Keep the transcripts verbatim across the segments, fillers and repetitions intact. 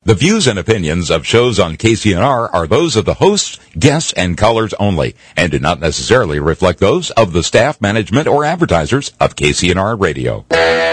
The views and opinions of shows on K C N R are those of the hosts, guests, and callers only, and do not necessarily reflect those of the staff, management, or advertisers of K C N R Radio.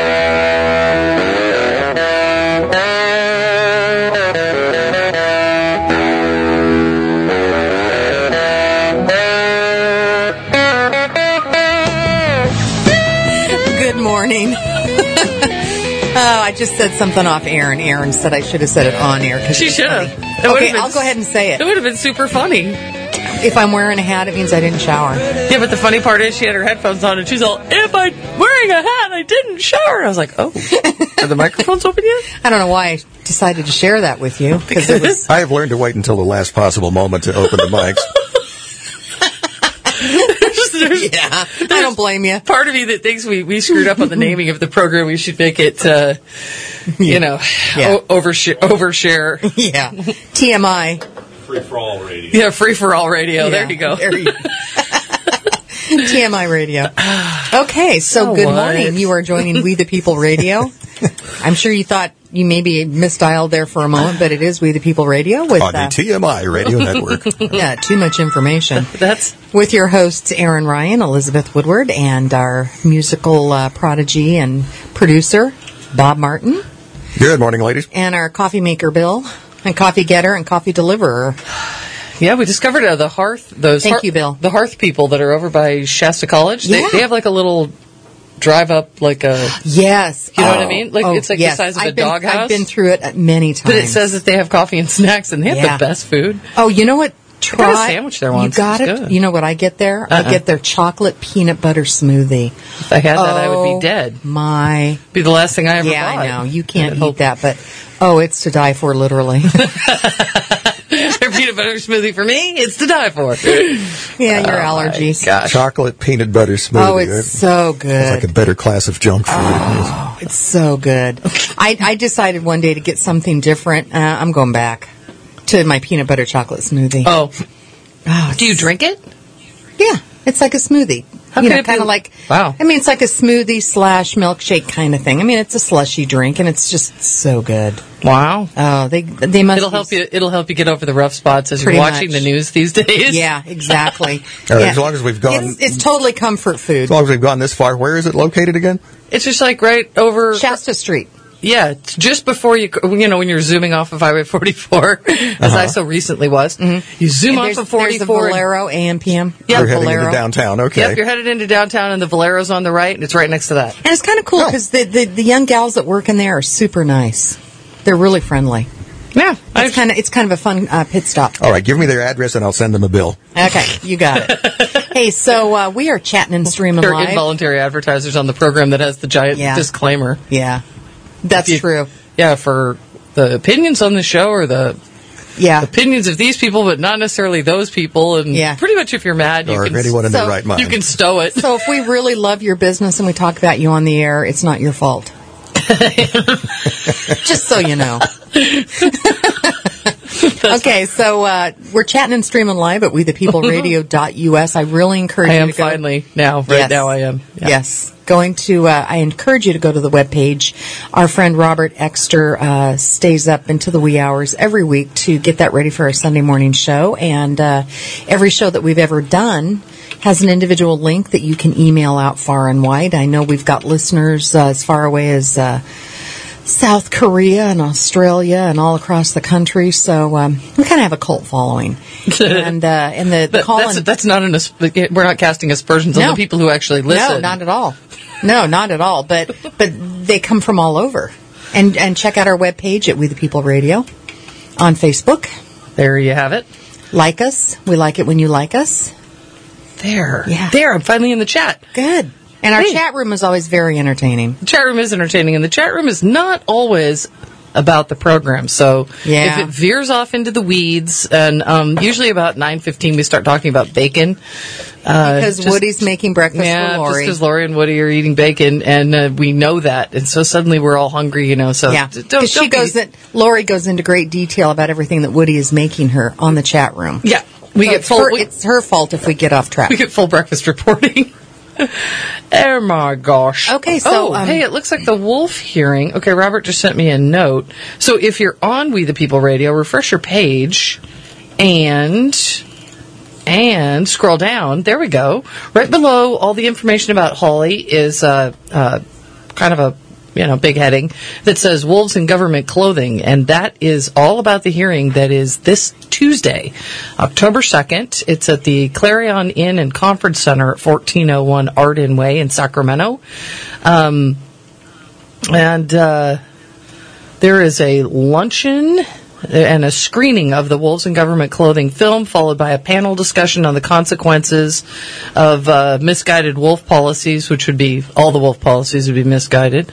Good morning. Oh, I just said something off air, and Aaron said I should have said it on air. She should have. Okay, I'll go ahead and say it. It would have been super funny. If I'm wearing a hat, it means I didn't shower. Yeah, but the funny part is she had her headphones on, and she's all, if I'm wearing a hat, I didn't shower. I was like, oh, are the microphones open yet? I don't know why I decided to share that with you. Because it was... I have learned to wait until the last possible moment to open the mics. There's, yeah, I don't blame you. Part of me that thinks we, we screwed up on the naming of the program. We should make it, uh, you know, Yeah. o- overshare. overshare. Yeah. T M I. Free for all radio. Yeah, free for all radio. Yeah, There you go. There you T M I Radio. Okay, so, So good what? morning. You are joining We the People Radio. I'm sure you thought you maybe misdialed there for a moment, but it is We the People Radio with On the uh, T M I Radio Network. yeah, too much information. That's With your hosts, Aaron Ryan, Elizabeth Woodward, and our musical uh, prodigy and producer, Bob Martin, Good morning, ladies. and our coffee maker, Bill, and coffee getter and coffee deliverer. yeah. We discovered uh, the hearth. Those Thank hearth- you, Bill. The hearth people that are over by Shasta College. They, Yeah. they have like a little drive up, like a. Yes. You know what I mean? Like, it's like the yes. size of a I've been, doghouse. I've been through it many times. But it says that they have coffee and snacks, and they have Yeah. the best food. Oh, you know what? Try got a sandwich there once. You got It it. was good. You know what I get there? I Uh-uh. get their chocolate peanut butter smoothie. If I had that, I would Oh, be dead. My, Be the last thing I ever yeah, bought. I know you can't I'd eat hope- that, but oh, it's to die for, literally. Their peanut butter smoothie for me, it's to die for. Yeah, your Oh, my allergies. gosh. Chocolate peanut butter smoothie. Oh, it's right? so It's good. like a better class of junk food. Oh, it's so good. I, I decided one day to get something different. Uh, I'm going back to my peanut butter chocolate smoothie. Oh, Oh, do you drink it? Yeah, it's like a smoothie. How you can know, it be- kind of like. Wow. I mean, it's like a smoothie slash milkshake kind of thing. I mean, it's a slushy drink, and it's just so good. Wow. Oh, they they must. It'll be- help you. It'll help you get over the rough spots as you're Pretty watching much. the news these days. Yeah, exactly. All right, Yeah. as long as we've gone- it's, it's totally comfort food. As long as we've gone this far, where is it located again? It's just like right over. Shasta Street. Yeah, it's just before you, you know, when you're zooming off of Highway forty-four, as I so recently was. You zoom And off there's, of there's the forty-four. and- Valero A M P M. Yeah, We're heading Valero. into downtown. Okay. Yep, you're headed into downtown, and the Valero's on the right, and it's right next to that. And it's kind of cool Oh. because the, the the young gals that work in there are super nice. They're really friendly. Yeah, I It's kind of it's kind of a fun uh, pit stop. All right, give me their address and I'll send them a bill. Okay, you got it. Hey, so uh, we are chatting and streaming They're live. involuntary advertisers on the program that has the giant Yeah. disclaimer. Yeah, that's You- true. Yeah, for the opinions on the show or the Yeah, opinions of these people, but not necessarily those people. And Yeah. pretty much if you're mad, you Or can anyone in so their right mind. you can stow it. so if we really love your business and we talk about you on the air, it's not your fault. Just so you know. Okay, so uh, we're chatting and streaming live at we the people radio dot U S. I really encourage I you am to go. finally now. Right Yes. now, I am. Yeah. Yes. Going to, uh, I encourage you to go to the webpage. Our friend Robert Exter uh, stays up into the wee hours every week to get that ready for our Sunday morning show. And uh, every show that we've ever done has an individual link that you can email out far and wide. I know we've got listeners uh, as far away as uh, South Korea and Australia and all across the country. So um, we kind of have a cult following. and uh, and the, the But call that's, in- that's not an. asp- We're not casting aspersions on No. the people who actually listen. No, not at all. No, not at all. But but they come from all over. And and check out our webpage at We the People Radio on Facebook. There you have it. Like us. We like it when you like us. There. Yeah. There. I'm finally in the chat. Good. And our Hey. chat room is always very entertaining. The chat room is entertaining, and the chat room is not always about the program. So Yeah. if it veers off into the weeds, and um, usually about nine fifteen we start talking about bacon. Uh, Because just- Woody's making breakfast yeah, for just Lori. because Lori and Woody are eating bacon, and uh, we know that, and so suddenly we're all hungry, you know. So Yeah, d- don't, because she don't be- goes in, Lori goes into great detail about everything that Woody is making her on the chat room. Yeah, we So get it's full. her, we, it's her fault if we get off track. we get full breakfast reporting. Oh my gosh. Okay, so, oh, um, hey, it looks like the wolf hearing. Okay, Robert just sent me a note. So if you're on We the People Radio, refresh your page and and scroll down. There we go. Right below all the information about Holly is uh, uh, kind of a you know big heading that says Wolves in Government Clothing, and that is all about the hearing that is this Tuesday, October second. It's at the Clarion Inn and Conference Center at fourteen oh one Arden Way in Sacramento. Um, and uh, there is a luncheon and a screening of the Wolves in Government Clothing film, followed by a panel discussion on the consequences of uh, misguided wolf policies, which would be, all the wolf policies would be misguided,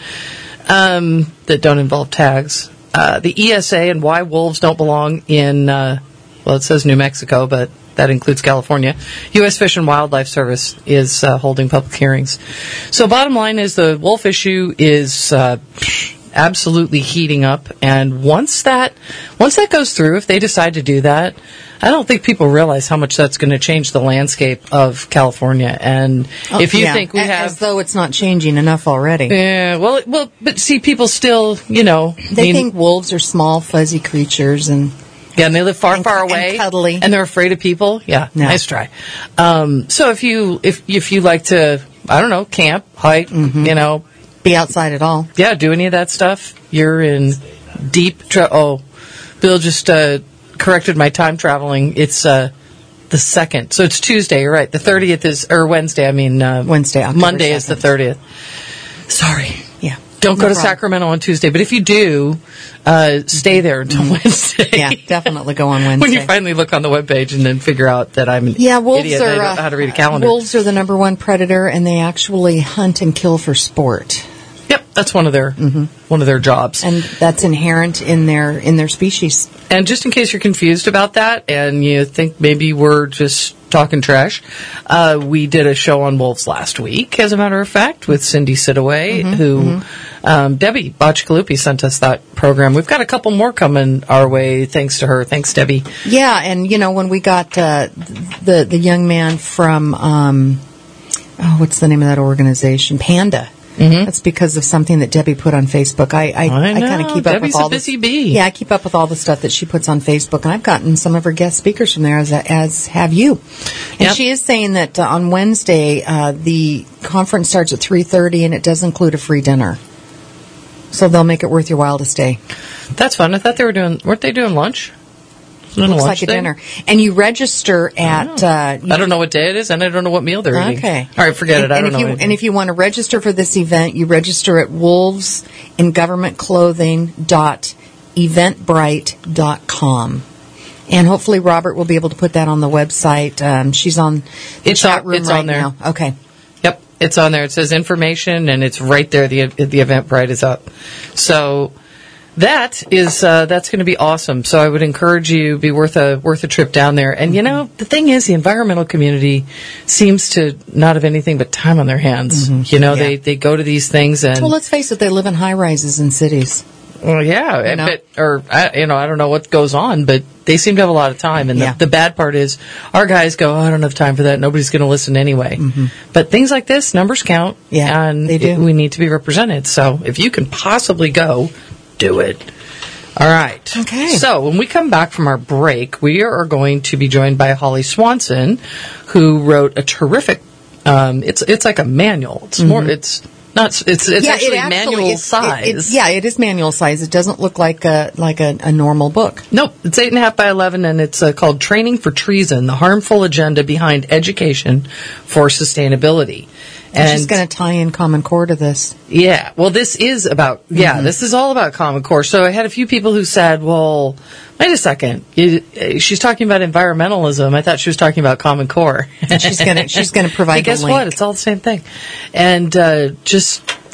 um, that don't involve tags. Uh, the E S A and why wolves don't belong in, uh, well, it says New Mexico, but that includes California. U S Fish and Wildlife Service is uh, holding public hearings. So bottom line is the wolf issue is uh, absolutely heating up, and once that once that goes through, if they decide to do that, I don't think people realize how much that's going to change the landscape of California. And Oh, if you yeah, think we a- have, as though it's not changing enough already. yeah, well, it- well, but see, people still, you know, They mean- think wolves are small, fuzzy creatures, and yeah, and they live far, and- far and away, cuddly. and they're afraid of people. Yeah, No. nice try. Um, so if you if if you like to, I don't know, camp, hike, Mm-hmm. you know, be outside at all. yeah, do any of that stuff, you're in deep trouble. Oh, Bill just uh, corrected my time traveling. It's uh, the second, so it's Tuesday. You're right. The thirtieth is, or Wednesday. I mean, uh, Wednesday, October Monday is the second. thirtieth. Sorry. Yeah. Don't No go to problem. Sacramento on Tuesday, but if you do, uh, stay there until Wednesday. Yeah, definitely go on Wednesday. When you finally look on the webpage and then figure out that I'm an Yeah, wolves idiot and I are. don't know how to read a calendar. Wolves are the number one predator, and they actually hunt and kill for sport, Yep, that's one of their one of their jobs. and that's inherent in their in their species. And just in case you're confused about that and you think maybe we're just talking trash, uh, we did a show on wolves last week, as a matter of fact, with Cindy Sidaway, who um, Debbie Boccicalupi sent us that program. We've got a couple more coming our way, thanks to her. Thanks, Debbie. Yeah, and you know when we got uh, the the young man from um, oh, what's the name of that organization? Panda. Mm-hmm. That's because of something that Debbie put on Facebook. I I, I I, kind know. of keep up Debbie's with all a busy the, bee. Yeah, I keep up with all the stuff that she puts on Facebook, and I've gotten some of her guest speakers from there, as as have you. And Yep. she is saying that uh, on Wednesday uh, the conference starts at three thirty, and it does include a free dinner. So they'll make it worth your while to stay. That's fun. I thought they were doing, weren't they doing lunch? Isn't it Looks lunch like a thing? dinner, and you register at. Uh, you I don't know what day it is, and I don't know what meal they're eating. Okay. All right, forget and, it. I and don't if know. you, anything. and if you want to register for this event, you register at wolves in government clothing dot eventbrite dot com. And hopefully Robert will be able to put that on the website. Um, she's on the It's chat on- room it's right on there. now. Okay. Yep, it's on there. It says information, and it's right there. The the Eventbrite is up. So that is uh, that's going to be awesome. So I would encourage you, be worth a worth a trip down there. And you know, the thing is, the environmental community seems to not have anything but time on their hands. You know, Yeah. they they go to these things and Well, let's face it, they live in high rises in cities. well, yeah, You know? but, or I, you know, I don't know what goes on, but they seem to have a lot of time. And Yeah. the, the bad part is, our guys go, oh, I don't have time for that. Nobody's going to listen anyway. But things like this, numbers count. Yeah, and they do. it- we need to be represented. So if you can possibly go, do it. All right. Okay. So when we come back from our break, we are going to be joined by Holly Swanson, who wrote a terrific. Um, it's it's like a manual. It's more. It's not. It's it's yeah, actually, it actually manual is, size. It, it's, yeah, it is manual size. It doesn't look like a like a, a normal book. Nope, it's eight and a half by eleven, and it's uh, called "Training for Treason: The Harmful Agenda Behind Education for Sustainability." And And she's going to tie in Common Core to this. yeah, well, this is about yeah, Mm-hmm. this is all about Common Core. So I had a few people who said, "Well, wait a second, you, uh, she's talking about environmentalism. I thought she was talking about Common Core." She's going to she's going to provide Hey, guess the link. what? It's all the same thing. And uh, just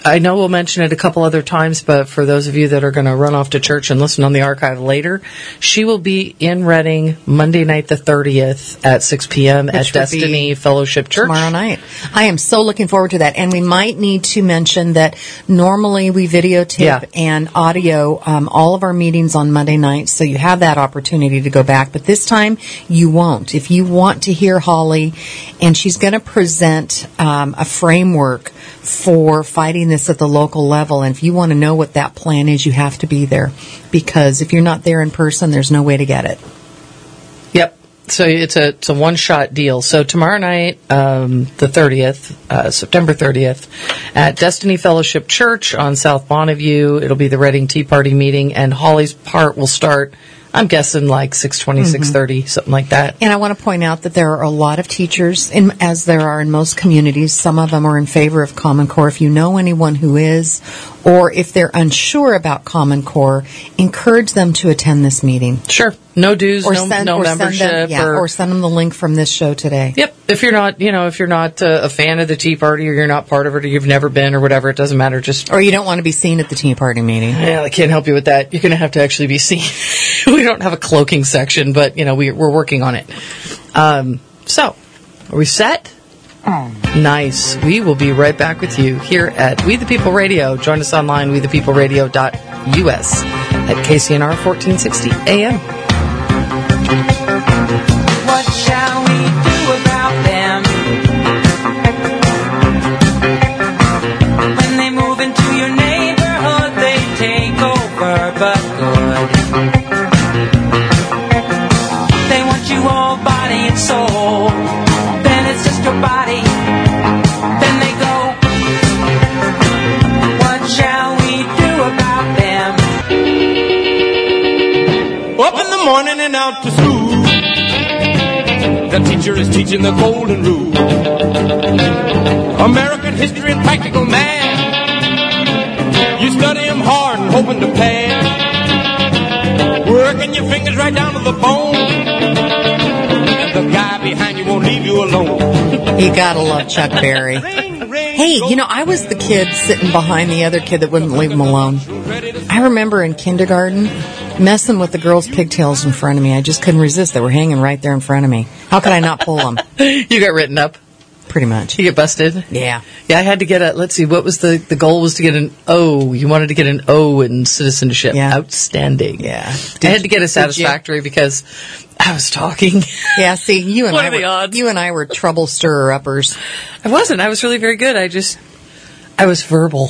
I know we'll mention it a couple other times, but for those of you that are going to run off to church and listen on the archive later, she will be in Reading Monday night the thirtieth at six p.m. at Destiny Fellowship Church. Tomorrow night. I am so looking forward to that. And we might need to mention that normally we videotape Yeah. and audio um, all of our meetings on Monday nights, so you have that opportunity to go back. But this time, you won't. If you want to hear Holly, and she's going to present um, a framework for fighting this at the local level, and if you want to know what that plan is, you have to be there. Because if you're not there in person, there's no way to get it. Yep. So it's a it's a one shot deal. So tomorrow night, um, the thirtieth, uh, September thirtieth, at Destiny Fellowship Church on South Bonneview, it'll be the Reading Tea Party meeting, and Holly's part will start, I'm guessing, like six twenty, mm-hmm. six thirty, something like that. And I want to point out that there are a lot of teachers, in, as there are in most communities. Some of them are in favor of Common Core. If you know anyone who is, or if they're unsure about Common Core, encourage them to attend this meeting. Sure. No dues, or no, send, no or membership. Send them, yeah, or, or send them the link from this show today. Yep. If you're not, you know, if you're not uh, a fan of the Tea Party, or you're not part of it, or you've never been, or whatever, it doesn't matter. Just Or you don't want to be seen at the Tea Party meeting. Yeah, I can't help you with that. You're going to have to actually be seen. We don't have a cloaking section, but, you know, we, we're working on it. Um, so, are we set? Oh. Nice. We will be right back with you here at We the People Radio. Join us online, we the people radio dot U S at K C N R fourteen sixty A M. What shall we do about them? When they move into your neighborhood, they take over, but good. They want you all body and soul. Then it's just your body. Then they go. What shall we do about them? Up in the morning and out to school. The teacher is teaching the golden rule. American history and practical math. You study them hard and hoping to pass. Working your fingers right down to the bone. And the guy behind you won't leave you alone. You gotta love Chuck Berry. Hey, you know, I was the kid sitting behind the other kid that wouldn't leave him alone. I remember in kindergarten messing with the girls' pigtails in front of me. I just couldn't resist. They were hanging right there in front of me. How could I not pull them? You got written up. Pretty much. You get busted? Yeah. Yeah, I had to get a, let's see, what was the, the goal was to get an O. You wanted to get an O in citizenship. Yeah. Outstanding. Yeah. Did, I had to get a satisfactory because I was talking. Yeah, see, you and What I are the were, odds? you and I were trouble stirrer-uppers. I wasn't. I was really very good. I just, I was verbal.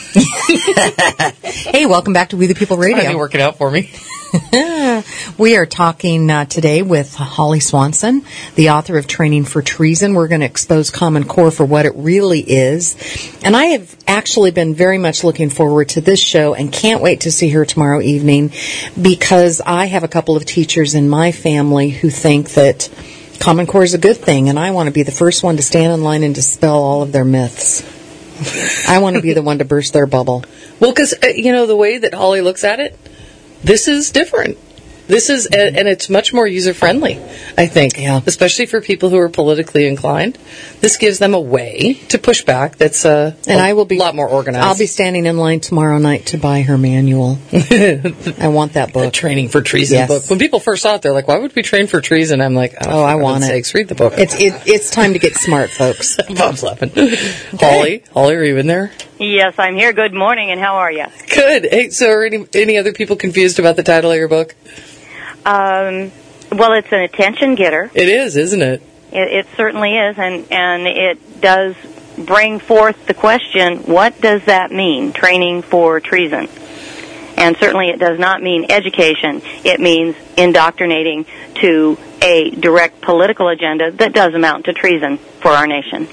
Hey, welcome back to We the People Might be Radio. working out for me. We are talking uh, today with Holly Swanson, the author of Training for Treason. We're going to expose Common Core for what it really is. And I have actually been very much looking forward to this show and can't wait to see her tomorrow evening because I have a couple of teachers in my family who think that Common Core is a good thing, and I want to be the first one to stand in line and dispel all of their myths. I want to be the one to burst their bubble. Well, because, uh, you know, the way that Holly looks at it, this is different. This is, mm-hmm. and it's much more user-friendly, I think, yeah. especially for people who are politically inclined. This gives them a way to push back that's uh, and a I will be, lot more organized. I'll be standing in line tomorrow night to buy her manual. I want that The book. Training for Treason Yes. book. When people first saw it, they're like, why would we train for treason? I'm like, oh, Oh, I for want God's it. sakes, read the book. It's it, it's time to get smart, folks. Bob's laughing. Holly, Holly, are you in there? Yes, I'm here. Good morning, and how are you? Good. Hey, so are any, any other people confused about the title of your book? Um, well, it's an attention getter. It is, isn't it? It, it certainly is, and, and it does bring forth the question, what does that mean, training for treason? And certainly it does not mean education. It means indoctrinating to a direct political agenda that does amount to treason for our nation.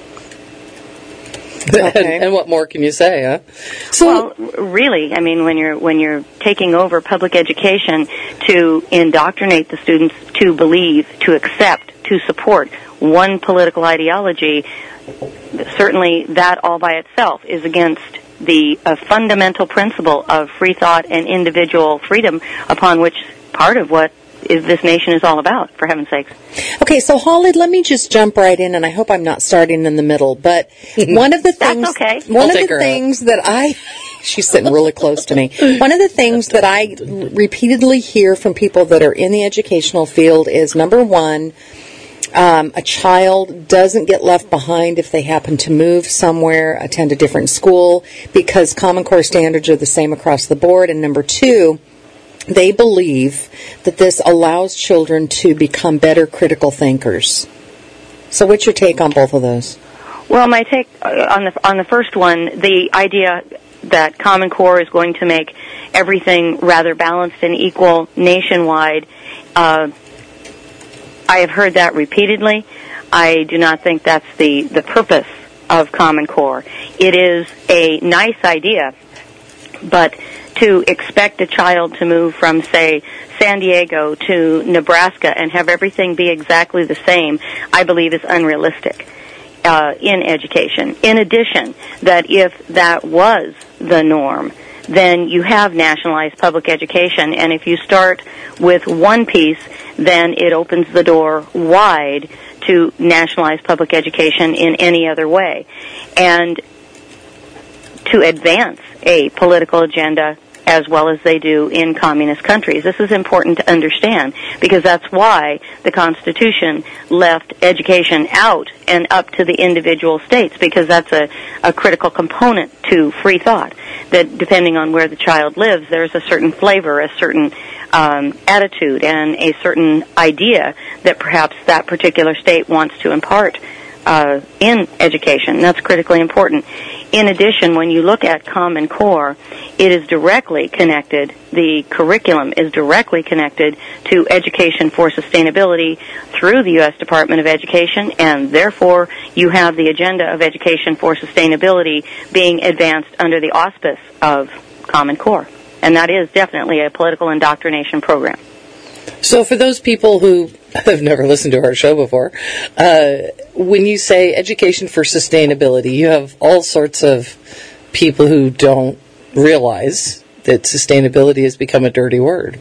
Okay. and, and what more can you say, huh? So, Well, really, I mean, when you're when you're taking over public education to indoctrinate the students to believe, to accept, to support one political ideology, certainly that all by itself is against the uh, fundamental principle of free thought and individual freedom, upon which part of what is this nation is all about, for heaven's sakes. Okay, so Holly, let me just jump right in, and I hope I'm not starting in the middle, but one of the things, That's okay. one I'll of take the her things that I, she's sitting really close to me. One of the things that I repeatedly hear from people that are in the educational field is, number one, Um, a child doesn't get left behind if they happen to move somewhere, attend a different school, because Common Core standards are the same across the board. And number two, they believe that this allows children to become better critical thinkers. So what's your take on both of those? Well, my take uh, on the on the first one, the idea that Common Core is going to make everything rather balanced and equal nationwide, uh, I have heard that repeatedly. I do not think that's the, the purpose of Common Core. It is a nice idea, but to expect a child to move from, say, San Diego to Nebraska and have everything be exactly the same, I believe is unrealistic uh, in education. In addition, that if that was the norm, then you have nationalized public education, and if you start with one piece, then it opens the door wide to nationalized public education in any other way. And to advance a political agenda as well as they do in communist countries. This is important to understand, because that's why the Constitution left education out and up to the individual states, because that's a, a critical component to free thought, that depending on where the child lives, there's a certain flavor, a certain um, attitude, and a certain idea that perhaps that particular state wants to impart uh, in education. That's critically important. In addition, when you look at Common Core, it is directly connected, the curriculum is directly connected to Education for Sustainability through the U S Department of Education, and therefore you have the agenda of Education for Sustainability being advanced under the auspice of Common Core. And that is definitely a political indoctrination program. So for those people who have never listened to our show before, uh, when you say Education for Sustainability, you have all sorts of people who don't realize that sustainability has become a dirty word.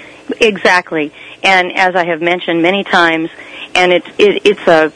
Exactly. And as I have mentioned many times, and it's, it, it's a,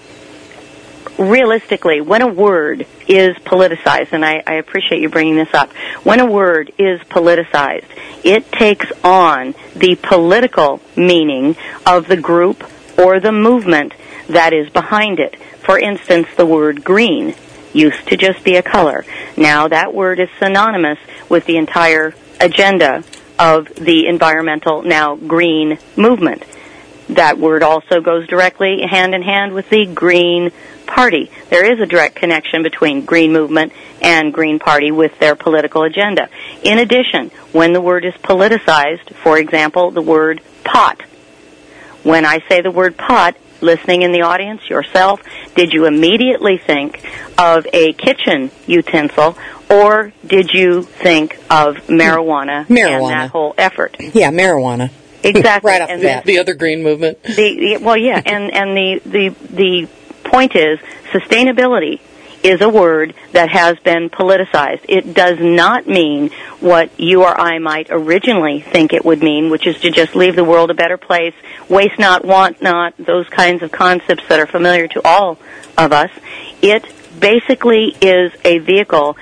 realistically, when a word is politicized, and I, I appreciate you bringing this up, when a word is politicized, it takes on the political meaning of the group or the movement that is behind it. For instance, the word green used to just be a color. Now that word is synonymous with the entire agenda of the environmental, now green movement. That word also goes directly hand in hand with the Green Party. There is a direct connection between Green Movement and Green Party with their political agenda. In addition, when the word is politicized, for example, the word pot. When I say the word pot, listening in the audience, yourself, did you immediately think of a kitchen utensil, or did you think of marijuana, Marijuana. and that whole effort? Yeah, marijuana. Exactly. Right off and the bat. The other green movement. The, the well, yeah, and and the the the point is, sustainability is a word that has been politicized. It does not mean what you or I might originally think it would mean, which is to just leave the world a better place, waste not, want not, those kinds of concepts that are familiar to all of us. It basically is a vehicle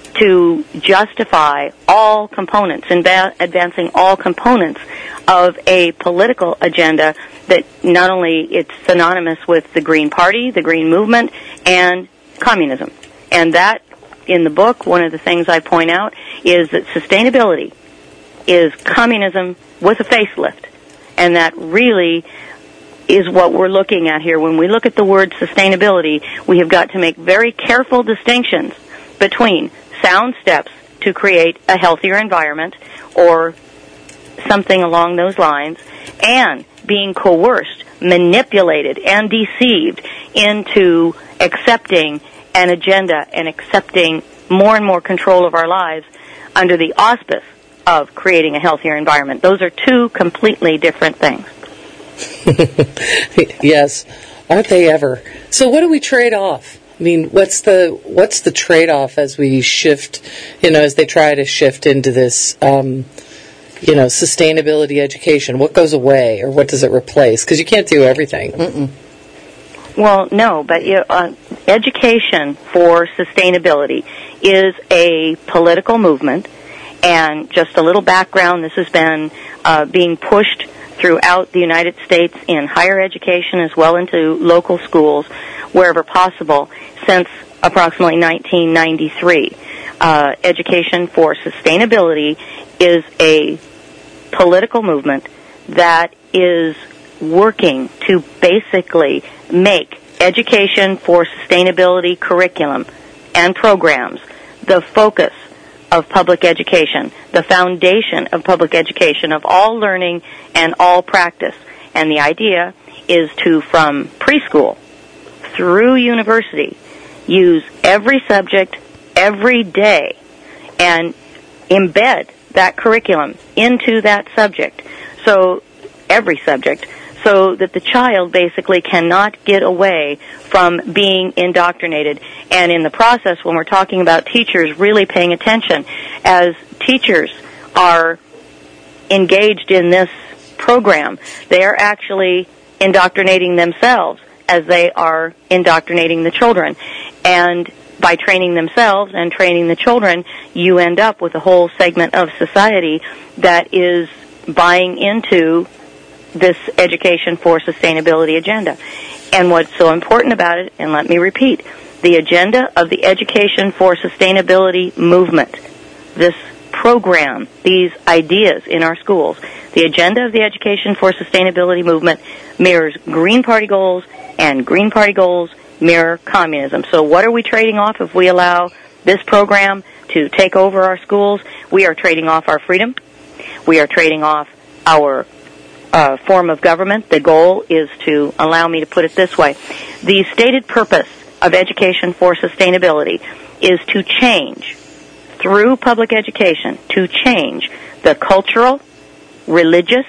to justify all components, adva- advancing all components of a political agenda that not only it's synonymous with the Green Party, the Green Movement, and communism. And that, in the book, one of the things I point out is that sustainability is communism with a facelift. And that really is what we're looking at here. When we look at the word sustainability, we have got to make very careful distinctions between sound steps to create a healthier environment or something along those lines, and being coerced, manipulated, and deceived into accepting an agenda and accepting more and more control of our lives under the auspice of creating a healthier environment. Those are two completely different things. Yes, aren't they ever? So what do we trade off? I mean, what's the what's the trade-off as we shift, you know, as they try to shift into this um, you know, sustainability education? What goes away, or what does it replace? Because you can't do everything. Mm-mm. Well, no, but you know, uh, education for sustainability is a political movement. And just a little background, this has been uh, being pushed throughout the United States in higher education as well into local schools, wherever possible, since approximately nineteen ninety-three. Uh, education for sustainability is a political movement that is working to basically make education for sustainability curriculum and programs the focus of public education, the foundation of public education, of all learning and all practice. And the idea is to, from preschool through university, use every subject every day and embed that curriculum into that subject, so every subject, so that the child basically cannot get away from being indoctrinated. And in the process, when we're talking about teachers really paying attention, as teachers are engaged in this program, they are actually indoctrinating themselves as they are indoctrinating the children. And by training themselves and training the children, you end up with a whole segment of society that is buying into this education for sustainability agenda. And what's so important about it, and let me repeat, the agenda of the education for sustainability movement, this program, these ideas in our schools, the agenda of the education for sustainability movement mirrors Green Party goals, and Green Party goals mirror communism. So what are we trading off if we allow this program to take over our schools? We are trading off our freedom. We are trading off our Uh, form of government. The goal is to, allow me to put it this way, the stated purpose of education for sustainability is to change, through public education, to change the cultural, religious,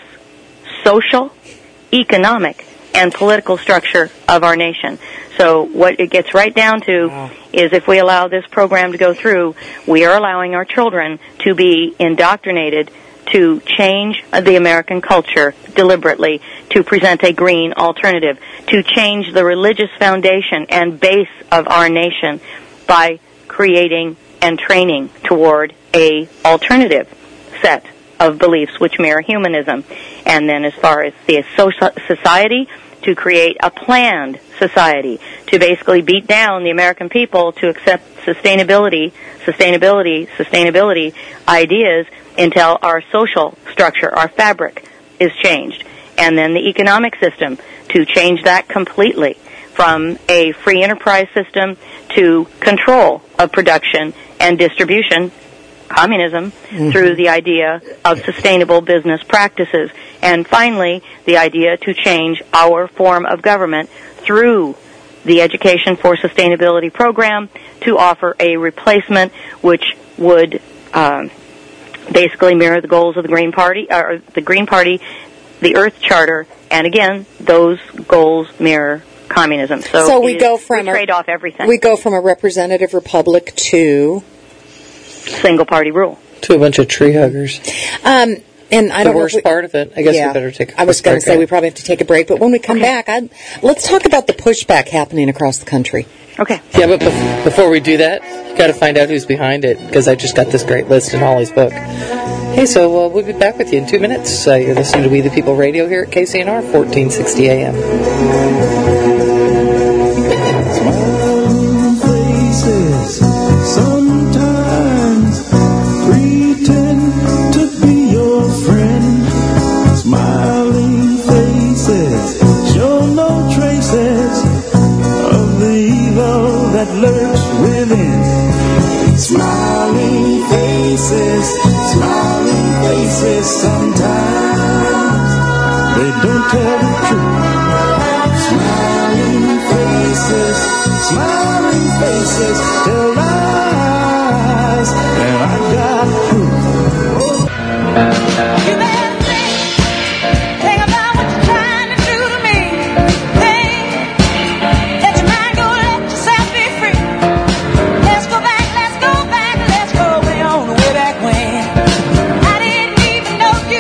social, economic, and political structure of our nation. So what it gets right down to wow. is if we allow this program to go through, we are allowing our children to be indoctrinated to change the American culture deliberately, to present a green alternative, to change the religious foundation and base of our nation by creating and training toward a alternative set of beliefs which mirror humanism. And then as far as the society, to create a planned society, to basically beat down the American people to accept sustainability, sustainability, sustainability ideas until our social structure, our fabric, is changed. And then the economic system, to change that completely from a free enterprise system to control of production and distribution, communism, mm-hmm. through the idea of sustainable business practices. And finally, the idea to change our form of government through the Education for Sustainability program to offer a replacement which would um, basically mirror the goals of the Green Party, or the Green Party, the Earth Charter, and again, those goals mirror communism. So, so we go from we trade a, off everything. We go from a representative republic to single party rule. To a bunch of tree huggers. Um, and I the don't worst know we, part of it. I guess yeah, we better take a I was going to say out. we probably have to take a break, but when we come okay. back, I'd, let's talk about the pushback happening across the country. Okay. Yeah, but bef- before we do that, you got to find out who's behind it, because I just got this great list in Holly's book. Hey, so uh, we'll be back with you in two minutes. Uh, you're listening to We the People Radio here at K C N R, fourteen sixty A M. Smiling faces sometimes pretend to be your friend. Smiling faces show no traces of the evil that lurks within. Smiling faces, smiling faces sometimes they don't tell the truth. Smiling faces, smiling faces tell lies, and I got proof. You better think, think about what you're trying to do to me. Think, let your mind go, let yourself be free. Let's go back, let's go back, let's go way on, way back when. I didn't even know you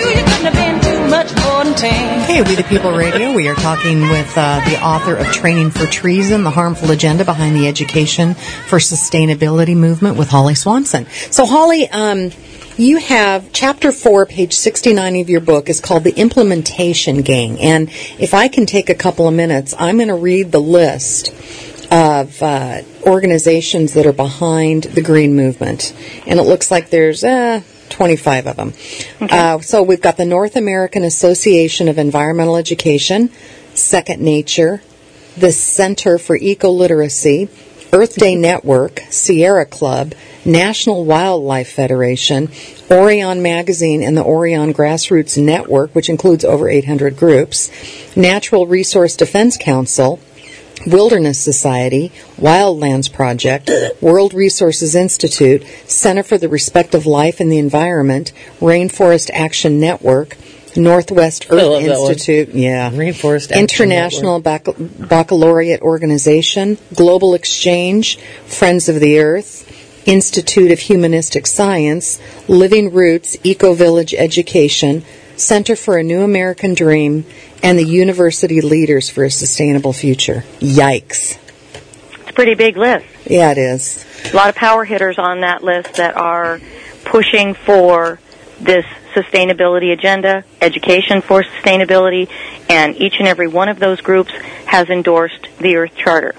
seventeen. Hey, We the People Radio. We are talking with uh, the author of Training for Treason, The Harmful Agenda Behind the Education for Sustainability Movement with Holly Swanson. So, Holly, um, you have chapter four, page sixty-nine of your book is called The Implementation Gang. And if I can take a couple of minutes, I'm going to read the list of uh, organizations that are behind the Green Movement. And it looks like there's uh, twenty-five of them. Okay. Uh, so we've got the North American Association of Environmental Education, Second Nature, the Center for Eco-Literacy, Earth Day Network, Sierra Club, National Wildlife Federation, Orion Magazine and the Orion Grassroots Network, which includes over eight hundred groups, Natural Resource Defense Council, Wilderness Society, Wildlands Project, World Resources Institute, Center for the Respect of Life and the Environment, Rainforest Action Network, Northwest Earth Institute, yeah, Rainforest Action International Bac- Baccalaureate Organization, Global Exchange, Friends of the Earth, Institute of Humanistic Science, Living Roots, Eco Village Education, Center for a New American Dream, and the University Leaders for a Sustainable Future. Yikes. It's a pretty big list. Yeah, it is. A lot of power hitters on that list that are pushing for this sustainability agenda, education for sustainability, and each and every one of those groups has endorsed the Earth Charter.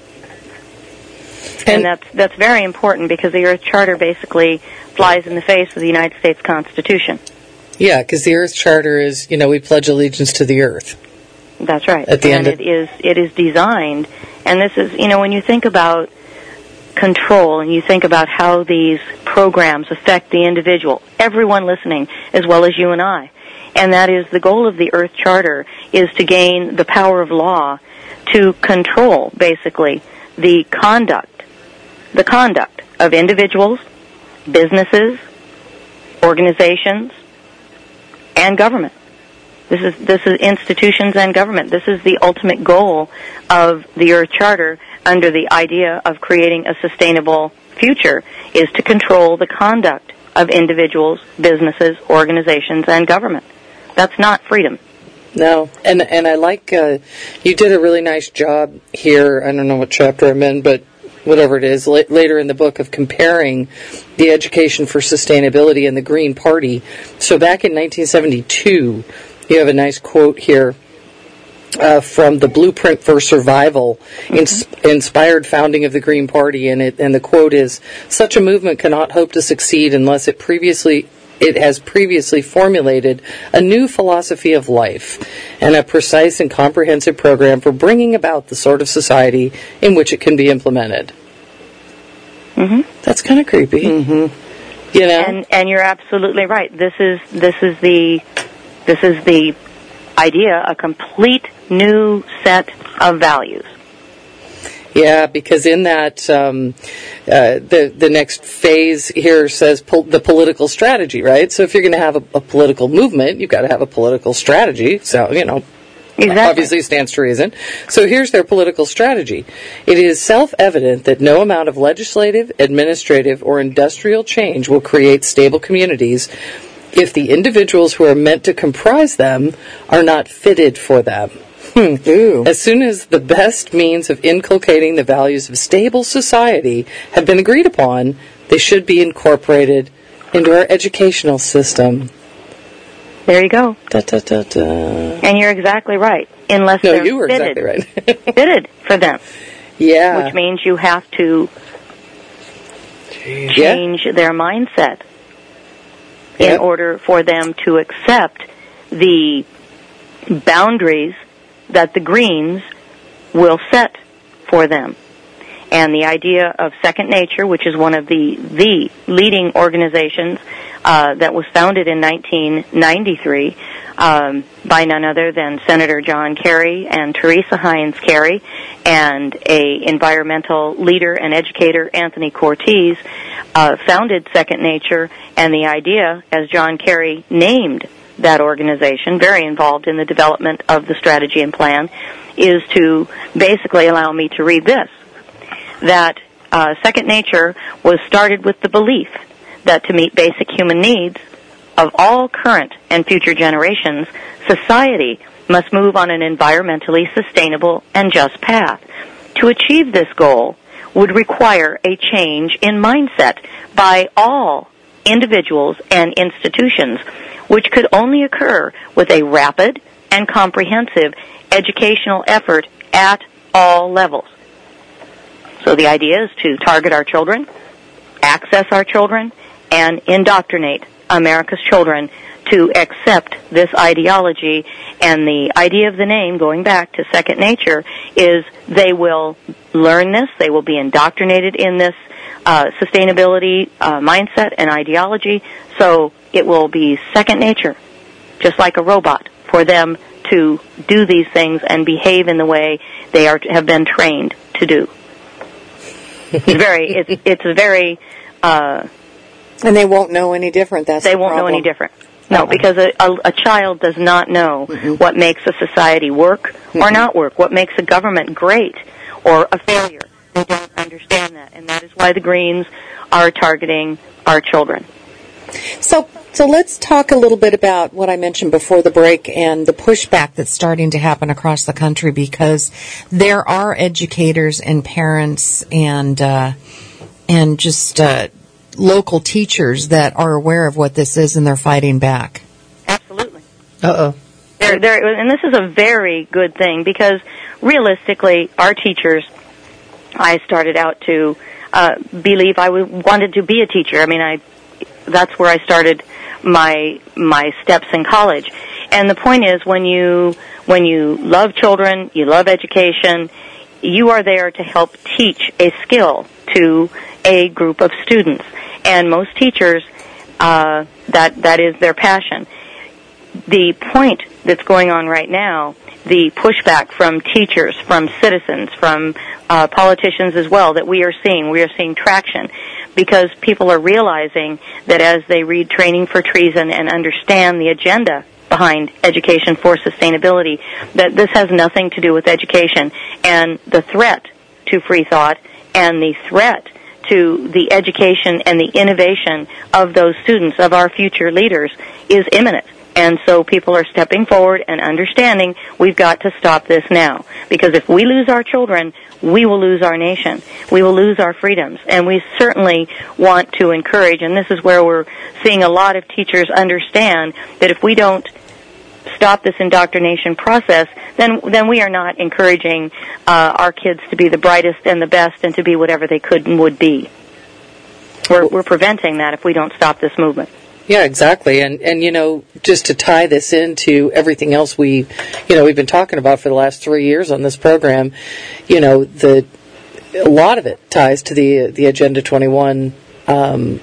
And, and that's that's very important because the Earth Charter basically flies in the face of the United States Constitution. Yeah, because the Earth Charter is, you know, we pledge allegiance to the Earth. That's right. At the and end it is it is designed, and this is, you know, when you think about control and you think about how these programs affect the individual, everyone listening, as well as you and I, and that is the goal of the Earth Charter is to gain the power of law to control, basically, the conduct, the conduct of individuals, businesses, organizations, and government. This is this is institutions and government. This is the ultimate goal of the Earth Charter under the idea of creating a sustainable future, is to control the conduct of individuals, businesses, organizations, and government. That's not freedom. No, and and I like, uh, you did a really nice job here, I don't know what chapter I'm in, but whatever it is, la- later in the book of comparing the Education for Sustainability and the Green Party. So back in nineteen seventy-two, you have a nice quote here uh, from the Blueprint for Survival, mm-hmm. ins- inspired founding of the Green Party, and it and the quote is, "Such a movement cannot hope to succeed unless it previously it has previously formulated a new philosophy of life and a precise and comprehensive program for bringing about the sort of society in which it can be implemented." Mm-hmm. That's kind of creepy. Mm-hmm. You know? And and you're absolutely right. This is this is the this is the idea, a complete new set of values. Yeah, because in that, um, uh, the the next phase here says pol- the political strategy, right? So if you're going to have a, a political movement, you've got to have a political strategy. So, you know, exactly. Obviously stands to reason. So here's their political strategy. It is self-evident that no amount of legislative, administrative, or industrial change will create stable communities if the individuals who are meant to comprise them are not fitted for them. Hmm. As soon as the best means of inculcating the values of stable society have been agreed upon, they should be incorporated into our educational system. There you go. Da, da, da, da. And you're exactly right. Unless no, they're you were fitted, exactly right. fitted for them. Yeah. Which means you have to Jeez. change yeah. their mindset yeah. in order for them to accept the boundaries that the Greens will set for them. And the idea of Second Nature, which is one of the, the leading organizations uh, that was founded in nineteen ninety-three um, by none other than Senator John Kerry and Teresa Heinz Kerry, and a environmental leader and educator, Anthony Cortez, uh, founded Second Nature, and the idea, as John Kerry named that organization, very involved in the development of the strategy and plan, is to basically allow me to read this, that uh, Second Nature was started with the belief that to meet basic human needs, of all current and future generations, society must move on an environmentally sustainable and just path. To achieve this goal would require a change in mindset by all individuals and institutions, which could only occur with a rapid and comprehensive educational effort at all levels. So the idea is to target our children, access our children, and indoctrinate America's children to accept this ideology. And the idea of the name, going back to second nature, is they will learn this, they will be indoctrinated in this uh, sustainability uh, mindset and ideology, so it will be second nature, just like a robot, for them to do these things and behave in the way they are have been trained to do. It's very, it's, it's a very, uh, And they won't know any different. That's they the won't know problem. any different. No, Uh-uh. because a, a, a child does not know Mm-mm. what makes a society work or Mm-mm. not work, what makes a government great or a failure. They don't understand that, and that is why the Greens are targeting our children. So, so let's talk a little bit about what I mentioned before the break and the pushback that's starting to happen across the country, because there are educators and parents and uh, and just uh, local teachers that are aware of what this is and they're fighting back. Absolutely. Uh-oh. They're, they're, and this is a very good thing, because realistically, our teachers, I started out to uh, believe I w- wanted to be a teacher. I mean, I that's where I started my my steps in college. And the point is, when you when you love children, you love education, you are there to help teach a skill to a group of students. And most teachers, uh, that that is their passion. The point that's going on right now, the pushback from teachers, from citizens, from uh, politicians as well, that we are seeing, we are seeing traction, because people are realizing that as they read Training for Treason and understand the agenda behind Education for Sustainability, that this has nothing to do with education. And the threat to free thought and the threat to the education and the innovation of those students, of our future leaders, is imminent. And so people are stepping forward and understanding we've got to stop this now. Because if we lose our children, we will lose our nation. We will lose our freedoms. And we certainly want to encourage, and this is where we're seeing a lot of teachers understand that if we don't stop this indoctrination process, then then we are not encouraging uh, our kids to be the brightest and the best and to be whatever they could and would be. We're, we're preventing that if we don't stop this movement. Yeah, exactly. And, and, you know, just to tie this into everything else we, you know, we've been talking about for the last three years on this program, you know, the, a lot of it ties to the, the Agenda twenty-one, um,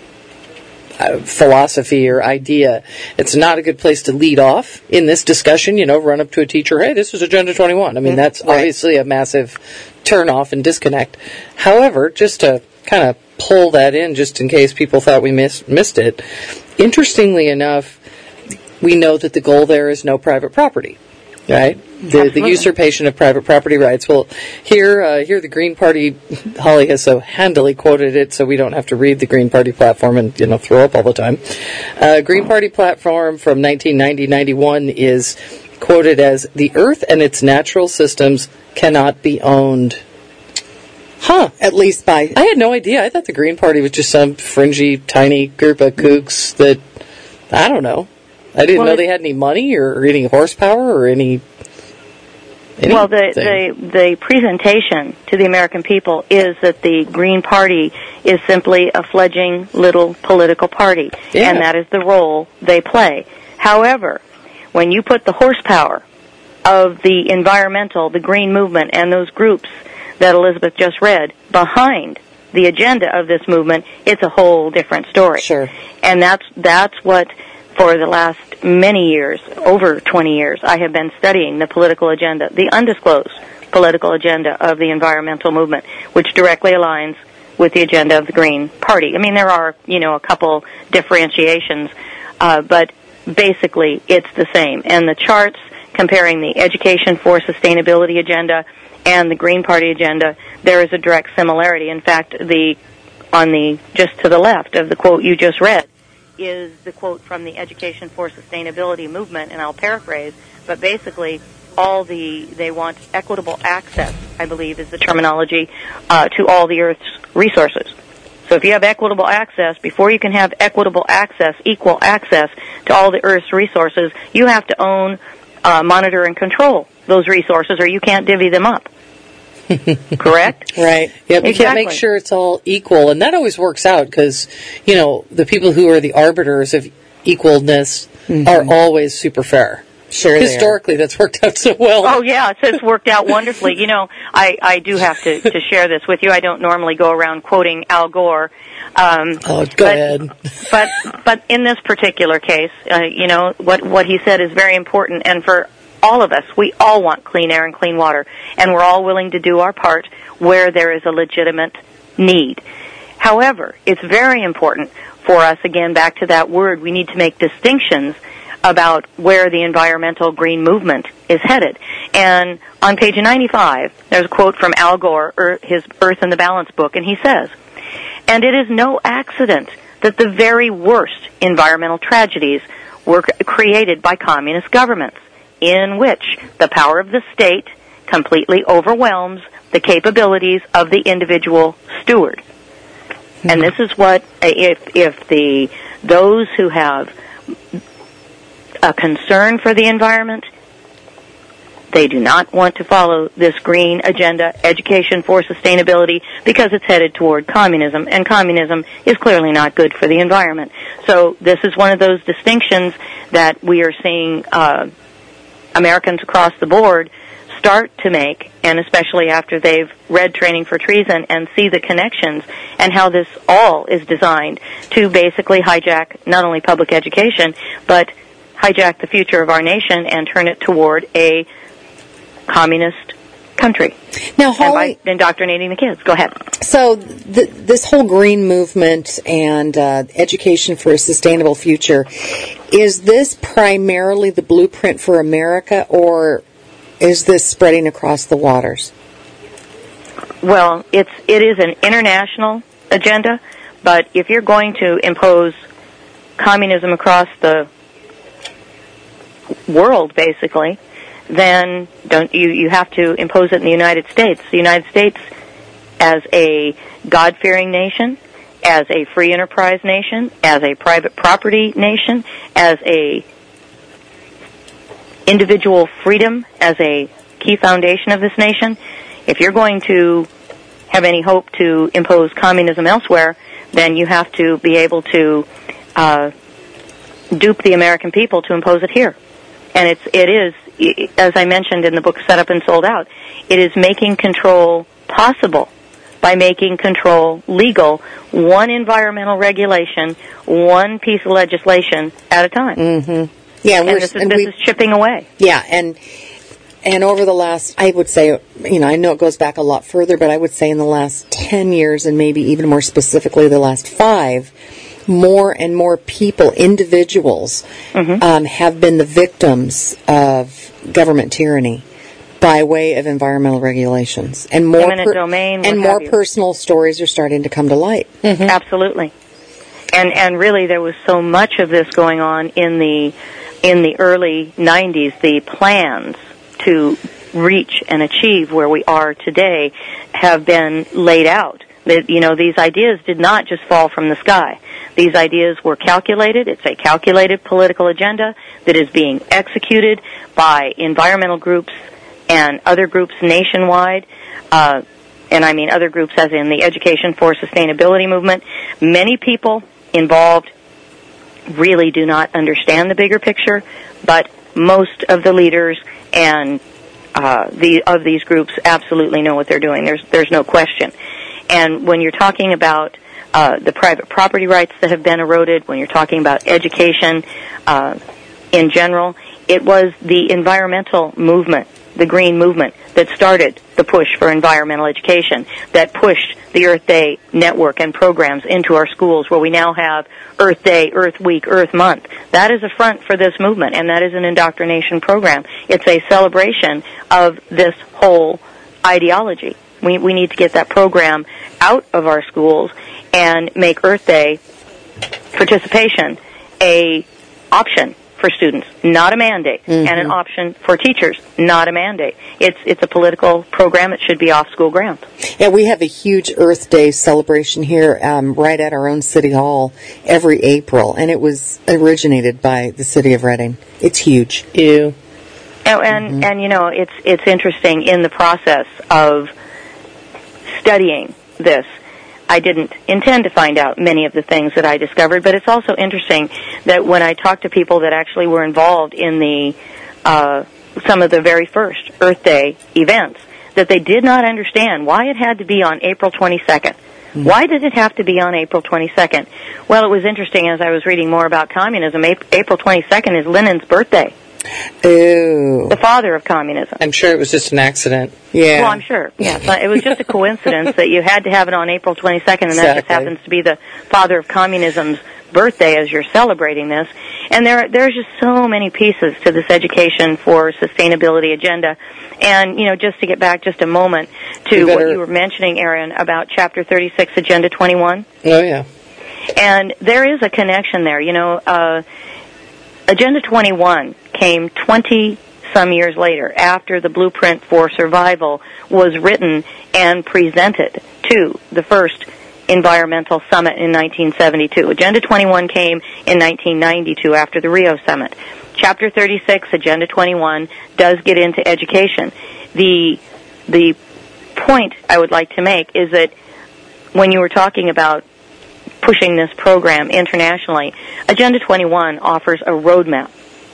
uh, philosophy or idea. It's not a good place to lead off in this discussion, you know, run up to a teacher, hey, this is Agenda twenty-one. I mean, that's Right. obviously a massive turn-off and disconnect. However, just to kind of pull that in, just in case people thought we miss, missed it, interestingly enough, we know that the goal there is no private property, right? The, the usurpation of private property rights. Well, here, uh, here the Green Party, Holly has so handily quoted it, so we don't have to read the Green Party platform and, you know, throw up all the time. Uh, Green Party platform from nineteen ninety to ninety-one is quoted as, "The Earth and its natural systems cannot be owned." Huh. At least by... I had no idea. I thought the Green Party was just some fringy, tiny group of kooks that, I don't know. I didn't Well, know it- they had any money or any horsepower or any... anything. Well, the, the the presentation to the American people is that the Green Party is simply a fledgling little political party, Yeah. and that is the role they play. However, when you put the horsepower of the environmental, the green movement, and those groups that Elizabeth just read behind the agenda of this movement, it's a whole different story. Sure. And that's that's what, for the last many years, over twenty years, I have been studying the political agenda, the undisclosed political agenda of the environmental movement, which directly aligns with the agenda of the Green Party. I mean, there are, you know, a couple differentiations, uh, but basically it's the same. And the charts comparing the Education for Sustainability agenda and the Green Party agenda, there is a direct similarity. In fact, the on the just to the left of the quote you just read is the quote from the Education for Sustainability movement, and I'll paraphrase, but basically all the, they want equitable access, I believe is the terminology, uh, to all the Earth's resources. So if you have equitable access, before you can have equitable access, equal access to all the Earth's resources, you have to own, uh, monitor, and control those resources, or you can't divvy them up. Correct? Right. Yep. You can't Exactly. make sure it's all equal. And that always works out because, you know, the people who are the arbiters of equalness Mm-hmm. are always super fair. Sure they are. Historically, that's worked out so well. Oh, yeah, it's, it's worked out wonderfully. You know, I, I do have to, to share this with you. I don't normally go around quoting Al Gore. Um, Oh, go but, ahead. But, but in this particular case, uh, you know, what, what he said is very important. And for all of us, we all want clean air and clean water. And we're all willing to do our part where there is a legitimate need. However, it's very important for us, again, back to that word, we need to make distinctions about where the environmental green movement is headed. And on page ninety-five, there's a quote from Al Gore, er, his Earth in the Balance book, and he says, "And it is no accident that the very worst environmental tragedies were created by communist governments, in which the power of the state completely overwhelms the capabilities of the individual steward." Mm-hmm. And this is what, if, if the, those who have a concern for the environment, they do not want to follow this green agenda, education for sustainability, because it's headed toward communism, and communism is clearly not good for the environment. So this is one of those distinctions that we are seeing uh, Americans across the board start to make, and especially after they've read Training for Treason and see the connections and how this all is designed to basically hijack not only public education, but hijack the future of our nation and turn it toward a communist country. Now, Holly, and by indoctrinating the kids. Go ahead. So th- this whole green movement and uh, education for a sustainable future, is this primarily the blueprint for America, or is this spreading across the waters? Well, it's it is an international agenda, but if you're going to impose communism across the world, basically, then don't you you have to impose it in the United States. The United States, as a God-fearing nation, as a free enterprise nation, as a private property nation, as a individual freedom as a key foundation of this nation, if you're going to have any hope to impose communism elsewhere, then you have to be able to uh, dupe the American people to impose it here. And it's it is, as I mentioned in the book Set Up and Sold Out, it is making control possible by making control legal, one environmental regulation, one piece of legislation at a time. Mm-hmm. Yeah, and, we're, this, is, and this we, is chipping away. Yeah, and and over the last, I would say, you know, I know it goes back a lot further, but I would say in the last ten years, and maybe even more specifically the last five, more and more people, individuals, mm-hmm. um, have been the victims of government tyranny by way of environmental regulations, and more eminent per- domain, and more personal stories are starting to come to light. Mm-hmm. Absolutely, and and really, there was so much of this going on in the in the early nineties. The plans to reach and achieve where we are today have been laid out. That, you know, these ideas did not just fall from the sky. These ideas were calculated. It's a calculated political agenda that is being executed by environmental groups and other groups nationwide, uh, and I mean other groups as in the Education for Sustainability movement. Many people involved really do not understand the bigger picture, but most of the leaders and uh, the of these groups absolutely know what they're doing. There's there's no question. And when you're talking about uh, the private property rights that have been eroded, when you're talking about education uh, in general, it was the environmental movement, the green movement, that started the push for environmental education, that pushed the Earth Day network and programs into our schools, where we now have Earth Day, Earth Week, Earth Month. That is a front for this movement, and that is an indoctrination program. It's a celebration of this whole ideology. We, we need to get that program out of our schools and make Earth Day participation a option for students, not a mandate, Mm-hmm. and an option for teachers, not a mandate. It's it's a political program that should be off school grounds. Yeah, we have a huge Earth Day celebration here um, right at our own City Hall every April, and it was originated by the City of Reading. It's huge. Ew. And and, Mm-hmm. and you know, it's it's interesting in the process of studying this. I didn't intend to find out many of the things that I discovered, but it's also interesting that when I talked to people that actually were involved in the uh, some of the very first Earth Day events, that they did not understand why it had to be on April twenty-second. Mm-hmm. Why did it have to be on April twenty-second? Well, it was interesting as I was reading more about communism. April twenty-second is Lenin's birthday, Ooh. the father of communism. I'm sure it was just an accident. Yeah. Well, I'm sure. Yeah, but it was just a coincidence that you had to have it on April twenty-second, and that just Exactly. happens to be the father of communism's birthday as you're celebrating this. And there, there's just so many pieces to this education for sustainability agenda. And you know, just to get back just a moment to You better- what you were mentioning, Erin, about Chapter thirty-six, Agenda twenty-one. Oh, yeah. And there is a connection there. You know, uh, Agenda twenty-one came twenty some years later, after the Blueprint for Survival was written and presented to the first Environmental Summit in nineteen seventy-two. Agenda twenty-one came in nineteen ninety-two after the Rio Summit. Chapter thirty-six, Agenda twenty-one, does get into education. The the point I would like to make is that when you were talking about pushing this program internationally, Agenda twenty-one offers a roadmap.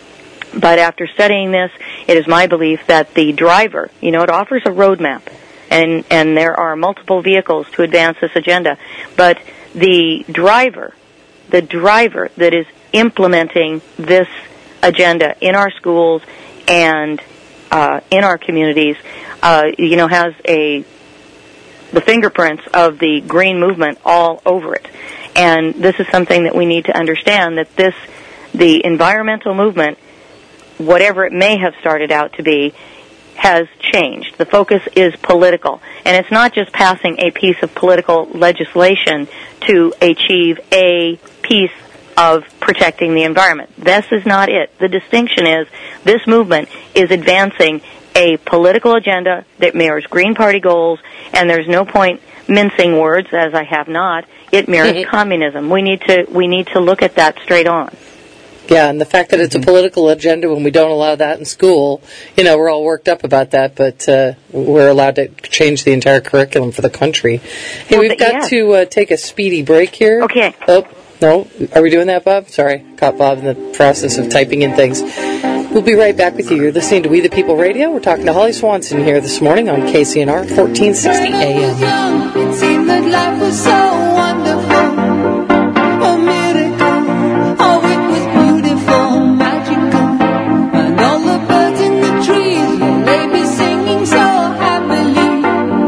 But after studying this, it is my belief that the driver, you know, it offers a roadmap, and, and there are multiple vehicles to advance this agenda, but the driver, the driver that is implementing this agenda in our schools and uh, in our communities, uh, you know, has a the fingerprints of the green movement all over it. And this is something that we need to understand, that this, the environmental movement, whatever it may have started out to be, has changed. The focus is political. And it's not just passing a piece of political legislation to achieve a piece of protecting the environment. This is not it. The distinction is this movement is advancing a political agenda that mirrors Green Party goals, and there's no point mincing words, as I have not. It mirrors communism. We need to we need to look at that straight on. Yeah, and the fact that it's a political agenda when we don't allow that in school, you know, we're all worked up about that, but uh, we're allowed to change the entire curriculum for the country. Hey, Well, we've but got yeah. to uh, take a speedy break here. Okay. Oh, no. Are we doing that, Bob? Sorry. Caught Bob in the process of typing in things. We'll be right back with you. You're listening to We the People Radio. We're talking to Holly Swanson here this morning on K C N R fourteen sixty A M. It seemed that life was so wonderful, a miracle. Oh, it was beautiful, magical, and all the birds in the trees will they be singing so happily,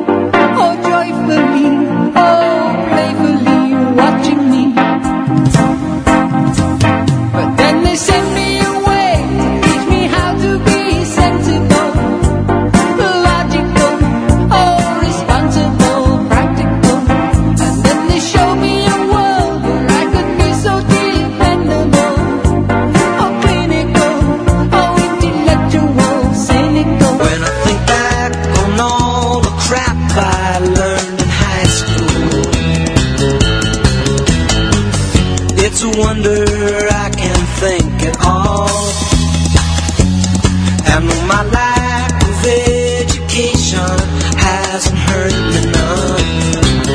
oh joyfully, oh playfully, watching me. But then they sent me away to teach me how to be sensible, logical, oh responsible, practical. And then they showed me a world where I could be so dependable, oh clinical, oh intellectual, cynical. When I think back on all the crap I learned in high school, it's a wonder I can think at all. And though my lack of education hasn't hurt me none,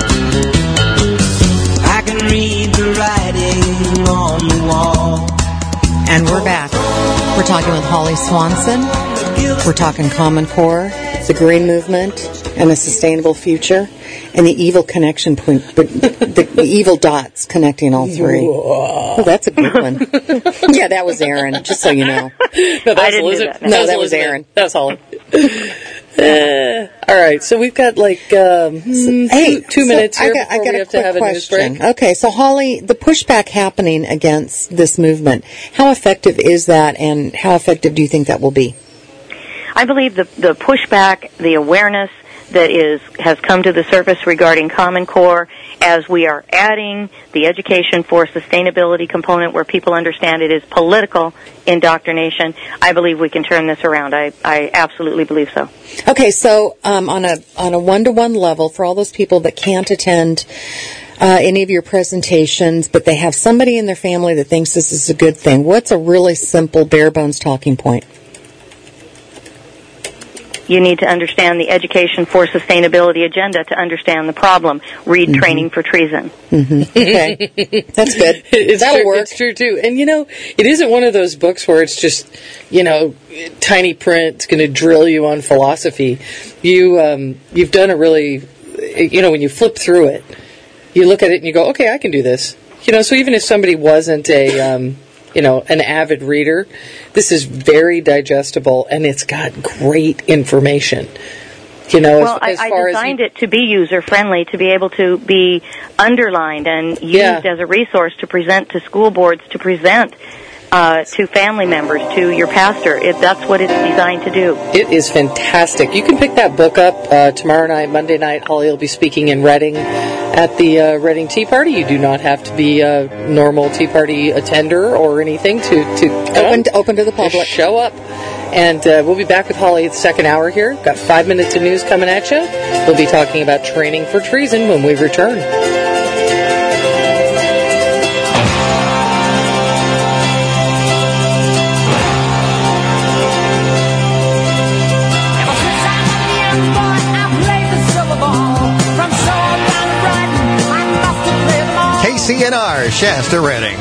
I can read the writing on the wall. And we're back. We're talking with Holly Swanson. We're talking Common Core, the Green Movement, and a sustainable future, and the evil connection point, but the, the evil dots connecting all three. Oh, that's a good one. Yeah, that was Aaron, just so you know. No, that I was didn't do Elizabeth. that. No, that was Elizabeth. Aaron. That was Holly. Uh, all right, so we've got like um, hmm, Hey, two, two so minutes here I got, before I got we a have quick to have a news question. break. Okay, so Holly, the pushback happening against this movement, how effective is that, and how effective do you think that will be? I believe the the pushback, the awareness, that is has come to the surface regarding Common Core, as we are adding the education for sustainability component where people understand it is political indoctrination, I believe we can turn this around. I, I absolutely believe so. Okay, so um, on a on a one-to-one level, for all those people that can't attend uh, any of your presentations, but they have somebody in their family that thinks this is a good thing, what's a really simple, bare-bones talking point? You need to understand the education for sustainability agenda to understand the problem. Read mm-hmm. Training for Treason. Mm-hmm. Okay. That's good. It's That'll true, work. It's true, too. And, you know, it isn't one of those books where it's just, you know, tiny print. It's going to drill you on philosophy. You, um, you've done a really, you know, when you flip through it, you look at it and you go, okay, I can do this. You know, so even if somebody wasn't a... Um, you know, an avid reader, this is very digestible, and it's got great information. You know, well, as, as I, far I designed as you, it to be user-friendly, to be able to be underlined and used yeah. as a resource to present to school boards, to present uh, to family members, to your pastor. It, that's what it's designed to do. It is fantastic. You can pick that book up uh, tomorrow night, Monday night. Holly will be speaking in Reading at the uh, Reading Tea Party. You do not have to be a normal Tea Party attender or anything to, to open, to, open to the public. Just show up. And uh, we'll be back with Holly at the second hour here. Got five minutes of news coming at you. We'll be talking about training for treason when we return. K C N R, Shasta, Reading.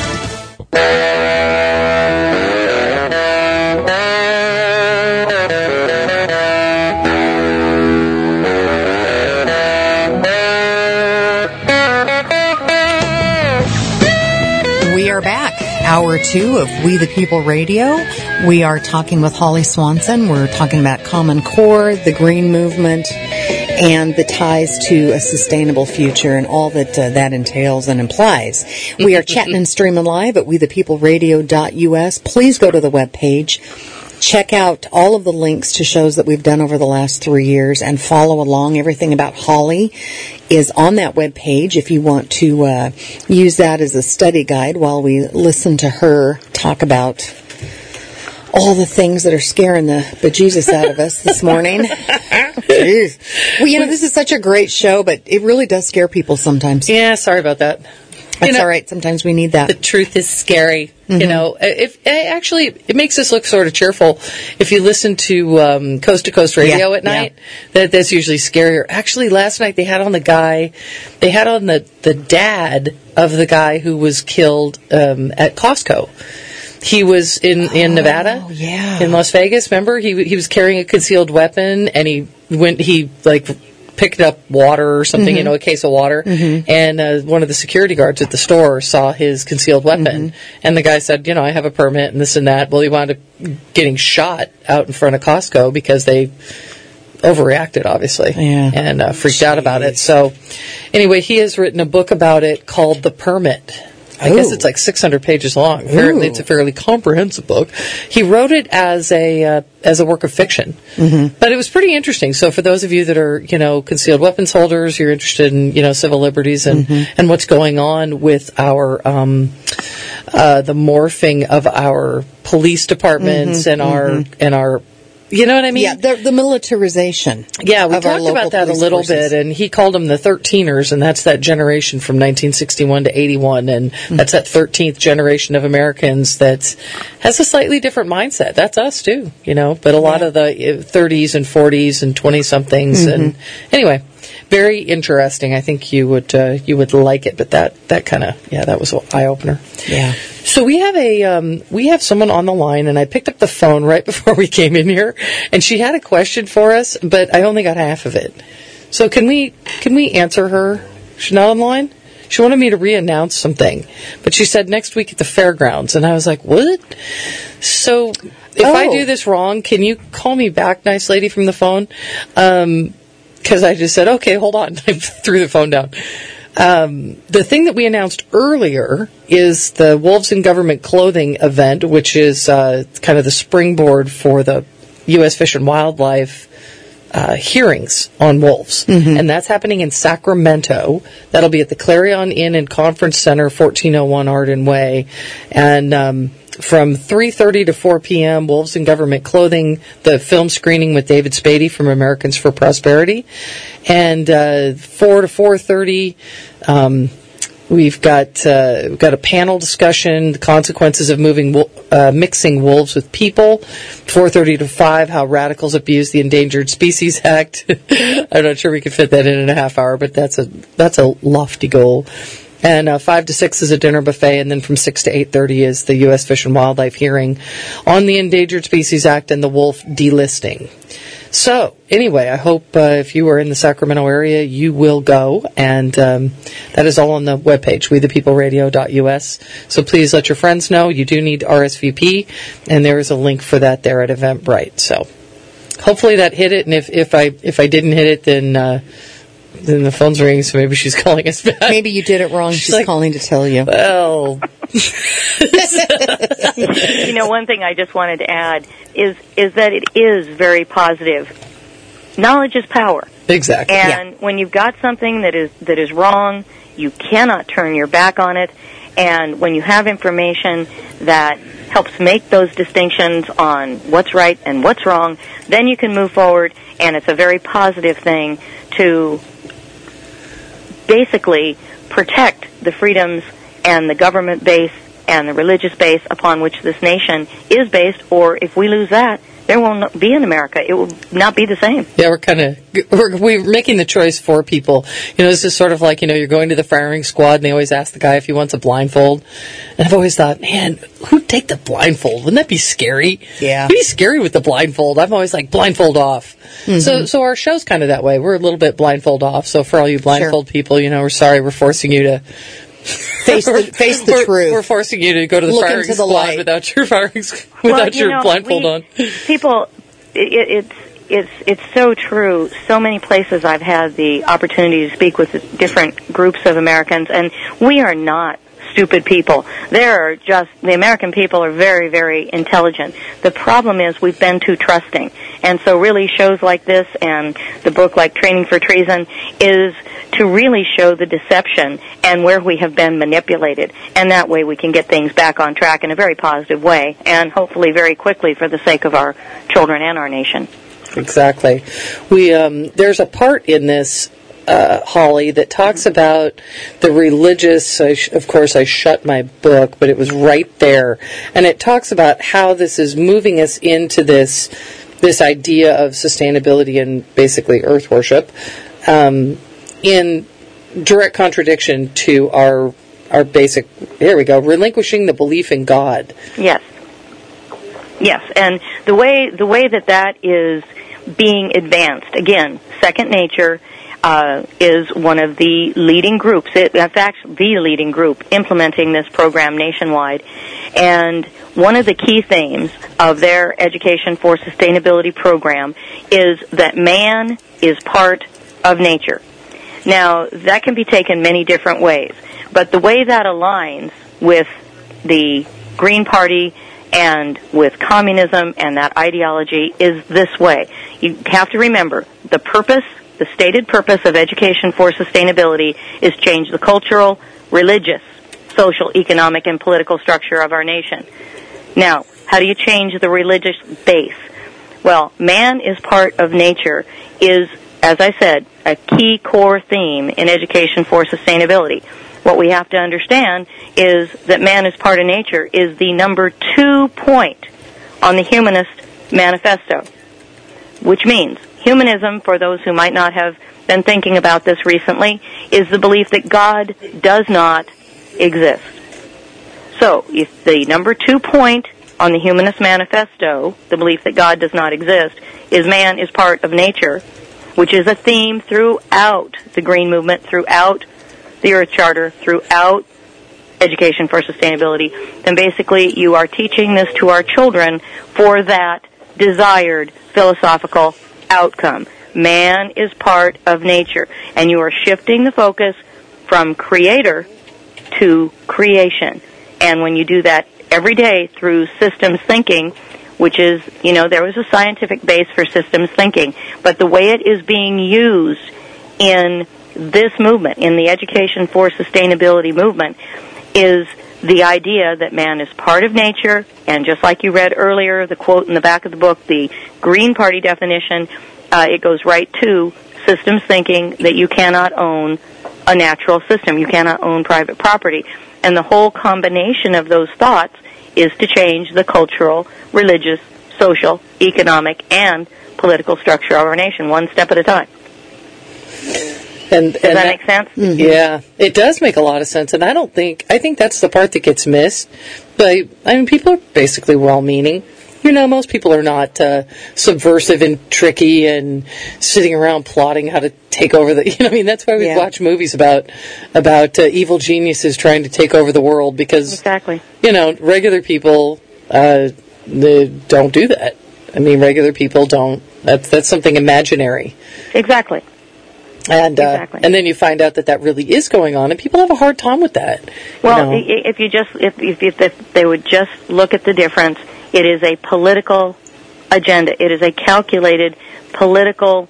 We are back. Hour two of We the People Radio. We are talking with Holly Swanson. We're talking about Common Core, the Green Movement, and the ties to a sustainable future and all that uh, that entails and implies. We are chatting and streaming live at we the people radio dot U S. Please go to the webpage. Check out all of the links to shows that we've done over the last three years and follow along. Everything about Holly is on that webpage if you want to uh, use that as a study guide while we listen to her talk about all the things that are scaring the bejesus out of us this morning. Jeez. Well, you know, this is such a great show, but it really does scare people sometimes. Yeah, sorry about that. That's you know, all right. Sometimes we need that. The truth is scary. Mm-hmm. You know, if it actually it makes us look sort of cheerful. If you listen to um, Coast to Coast Radio yeah, at night, yeah. that that's usually scarier. Actually, last night they had on the guy, they had on the the dad of the guy who was killed um, at Costco. He was in, in Nevada, oh, yeah. in Las Vegas. Remember, he he was carrying a concealed weapon, and he went he like picked up water or something, mm-hmm. you know, a case of water, mm-hmm. and uh, one of the security guards at the store saw his concealed weapon, mm-hmm. and the guy said, you know, I have a permit and this and that. Well, he wound up getting shot out in front of Costco because they overreacted, obviously, yeah. and uh, freaked Jeez. out about it. So, anyway, he has written a book about it called The Permit. I Ooh. guess it's like six hundred pages long. Apparently, Ooh. it's a fairly comprehensive book. He wrote it as a uh, as a work of fiction, mm-hmm. but it was pretty interesting. So, for those of you that are, you know, concealed weapons holders, you're interested in, you know, civil liberties and, mm-hmm. and what's going on with our um, uh, the morphing of our police departments mm-hmm. and our mm-hmm. and our. You know what I mean? Yeah, the, the militarization. Yeah, we talked about that a little forces. bit, and he called them the thirteeners, and that's that generation from nineteen sixty-one to eighty-one, and mm-hmm. that's that thirteenth generation of Americans that has a slightly different mindset. That's us, too, you know, but a lot yeah. of the thirties and forties and twenty-somethings, mm-hmm. and anyway, very interesting. I think you would uh, you would like it, but that, that kind of, yeah, that was an eye-opener. Yeah. So we have a um, we have someone on the line, and I picked up the phone right before we came in here, and she had a question for us, but I only got half of it. So can we can we answer her? She's not online? She wanted me to re-announce something, but she said next week at the fairgrounds, and I was like, what? So if oh. I do this wrong, can you call me back, nice lady from the phone? Um, because I just said, okay, hold on. I threw the phone down. Um, the thing that we announced earlier is the Wolves in Government Clothing event, which is uh, kind of the springboard for the U S Fish and Wildlife uh, hearings on wolves, and that's happening in Sacramento. That'll be at the Clarion Inn and Conference Center, fourteen oh one Arden Way, and um, from three thirty to four p.m., Wolves in Government Clothing, the film screening with David Spady from Americans for Prosperity, and uh, four to four thirty. Um, We've got uh, we've got a panel discussion, the consequences of moving wo- uh, mixing wolves with people. four thirty to five, how radicals abuse the Endangered Species Act. I'm not sure we could fit that in in a half hour, but that's a that's a lofty goal. And uh, five to six is a dinner buffet, and then from six to eight thirty is the U S Fish and Wildlife hearing on the Endangered Species Act and the wolf delisting. So, anyway, I hope uh, if you are in the Sacramento area, you will go, and um, that is all on the webpage, we the people radio dot U S. So please let your friends know you do need R S V P, and there is a link for that there at Eventbrite. So, hopefully that hit it, and if, if I if I didn't hit it, then uh, then the phone's ringing, so maybe she's calling us back. Maybe you did it wrong. She's, She's like, calling to tell you. Well, You know, one thing I just wanted to add is is that it is very positive. Knowledge is power. exactly. And when you've got something that is that is wrong, you cannot turn your back on it. And when you have information that helps make those distinctions on what's right and what's wrong, then you can move forward, and it's a very positive thing to basically protect the freedoms and the government base and the religious base upon which this nation is based, or if we lose that, there won't be an America. It will not be the same. Yeah, we're kind of we're, we're making the choice for people. You know, this is sort of like, you know, you're going to the firing squad, and they always ask the guy if he wants a blindfold. And I've always thought, man, who'd take the blindfold? Wouldn't that be scary? Yeah. It'd be scary with the blindfold. I'm always like, blindfold off. Mm-hmm. So, so our show's kind of that way. We're a little bit blindfold off. So for all you blindfold Sure. people, you know, we're sorry. We're forcing you to Face the, face the we're, truth. We're forcing you to go to the Look firing into the squad light. without your firing without Well, you your know, blindfold we- on. People, it, it's it's it's so true. So many places I've had the opportunity to speak with different groups of Americans, and we are not stupid people. There are just, the American people are very, very intelligent. The problem is we've been too trusting. And so really shows like this and the book like Training for Treason is to really show the deception and where we have been manipulated. And that way we can get things back on track in a very positive way, and hopefully very quickly for the sake of our children and our nation. Exactly. We um, there's a part in this, uh, Holly, that talks about the religious. I sh- of course, I shut my book, but it was right there, and it talks about how this is moving us into this this idea of sustainability and basically earth worship, um, in direct contradiction to our our basic. Here we go. Relinquishing the belief in God. Yes. Yes, and the way the way that that is being advanced, again, Second Nature uh, is one of the leading groups, it, in fact, the leading group implementing this program nationwide. And one of the key themes of their Education for Sustainability program is that man is part of nature. Now, that can be taken many different ways, but the way that aligns with the Green Party and with communism and that ideology is this way. You have to remember, the purpose, the stated purpose of Education for Sustainability is change the cultural, religious, social, economic, and political structure of our nation. Now, how do you change the religious base? Well, man is part of nature is, as I said, a key core theme in Education for Sustainability. What we have to understand is that man is part of nature is the number two point on the Humanist Manifesto, which means humanism, for those who might not have been thinking about this recently, is the belief that God does not exist. So, if the number two point on the Humanist Manifesto, the belief that God does not exist, is man is part of nature, which is a theme throughout the Green Movement, throughout the Earth Charter, throughout Education for Sustainability, then basically you are teaching this to our children for that desired philosophical outcome. Man is part of nature, and you are shifting the focus from creator to creation. And when you do that every day through systems thinking, which is, you know, there was a scientific base for systems thinking, but the way it is being used in this movement, in the Education for Sustainability movement, is the idea that man is part of nature, and just like you read earlier, the quote in the back of the book, the Green Party definition, uh, it goes right to systems thinking that you cannot own a natural system, you cannot own private property. And the whole combination of those thoughts is to change the cultural, religious, social, economic, and political structure of our nation, one step at a time. And, Does and that, that make sense? Mm-hmm. Yeah, it does make a lot of sense. And I don't think, I think that's the part that gets missed. But, I mean, people are basically well-meaning. You know, most people are not uh, subversive and tricky and sitting around plotting how to take over the, you know, I mean, that's why we Yeah. watch movies about about uh, evil geniuses trying to take over the world, because, Exactly. you know, regular people uh, they don't do that. I mean, regular people don't, that's, that's something imaginary. Exactly. And uh, Exactly. and then you find out that that really is going on, and people have a hard time with that. Well, you know? i- if you just, if, if, if if they would just look at the difference, it is a political agenda. It is a calculated political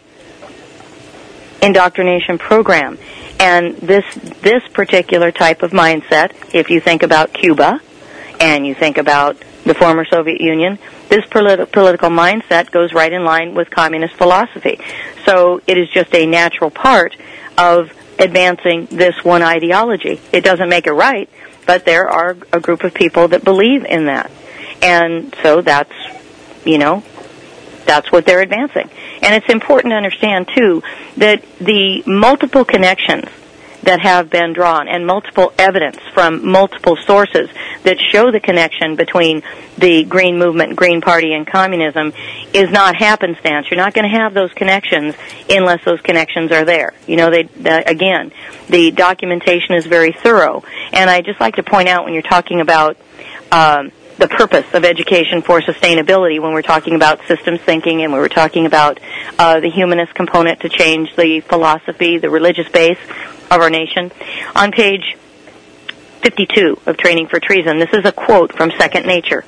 indoctrination program. And this this particular type of mindset, if you think about Cuba and you think about the former Soviet Union, this politi- political mindset goes right in line with communist philosophy. So it is just a natural part of advancing this one ideology. It doesn't make it right, but there are a group of people that believe in that. And so that's, you know, that's what they're advancing. And it's important to understand, too, that the multiple connections that have been drawn and multiple evidence from multiple sources that show the connection between the Green Movement, Green Party, and communism is not happenstance. You're not going to have those connections unless those connections are there. You know, they, the, again, the documentation is very thorough. And I just like to point out when you're talking about um, the purpose of education for sustainability, when we're talking about systems thinking and when we're talking about uh, the humanist component to change the philosophy, the religious base of our nation. On page fifty-two of Training for Treason, this is a quote from Second Nature.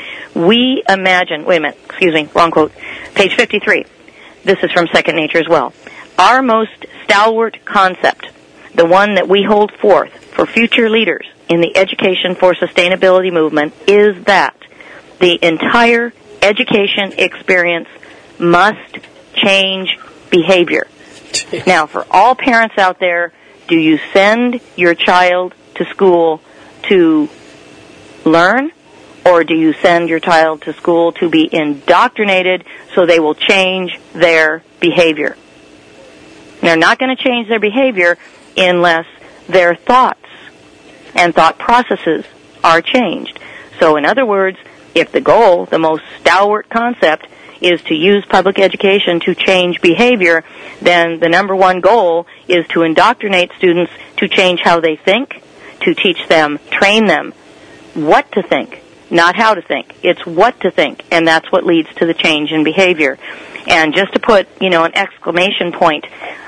We imagine, wait a minute, excuse me, wrong quote, page fifty-three. This is from Second Nature as well. Our most stalwart concept, the one that we hold forth for future leaders in the Education for Sustainability movement, is that the entire education experience must change behavior. Now, for all parents out there, do you send your child to school to learn, or do you send your child to school to be indoctrinated so they will change their behavior? They're not going to change their behavior unless their thoughts and thought processes are changed. So in other words, if the goal, the most stalwart concept, is to use public education to change behavior, then the number one goal is to indoctrinate students to change how they think, to teach them, train them what to think, not how to think. It's what to think, and that's what leads to the change in behavior. And just to put, you know, an exclamation point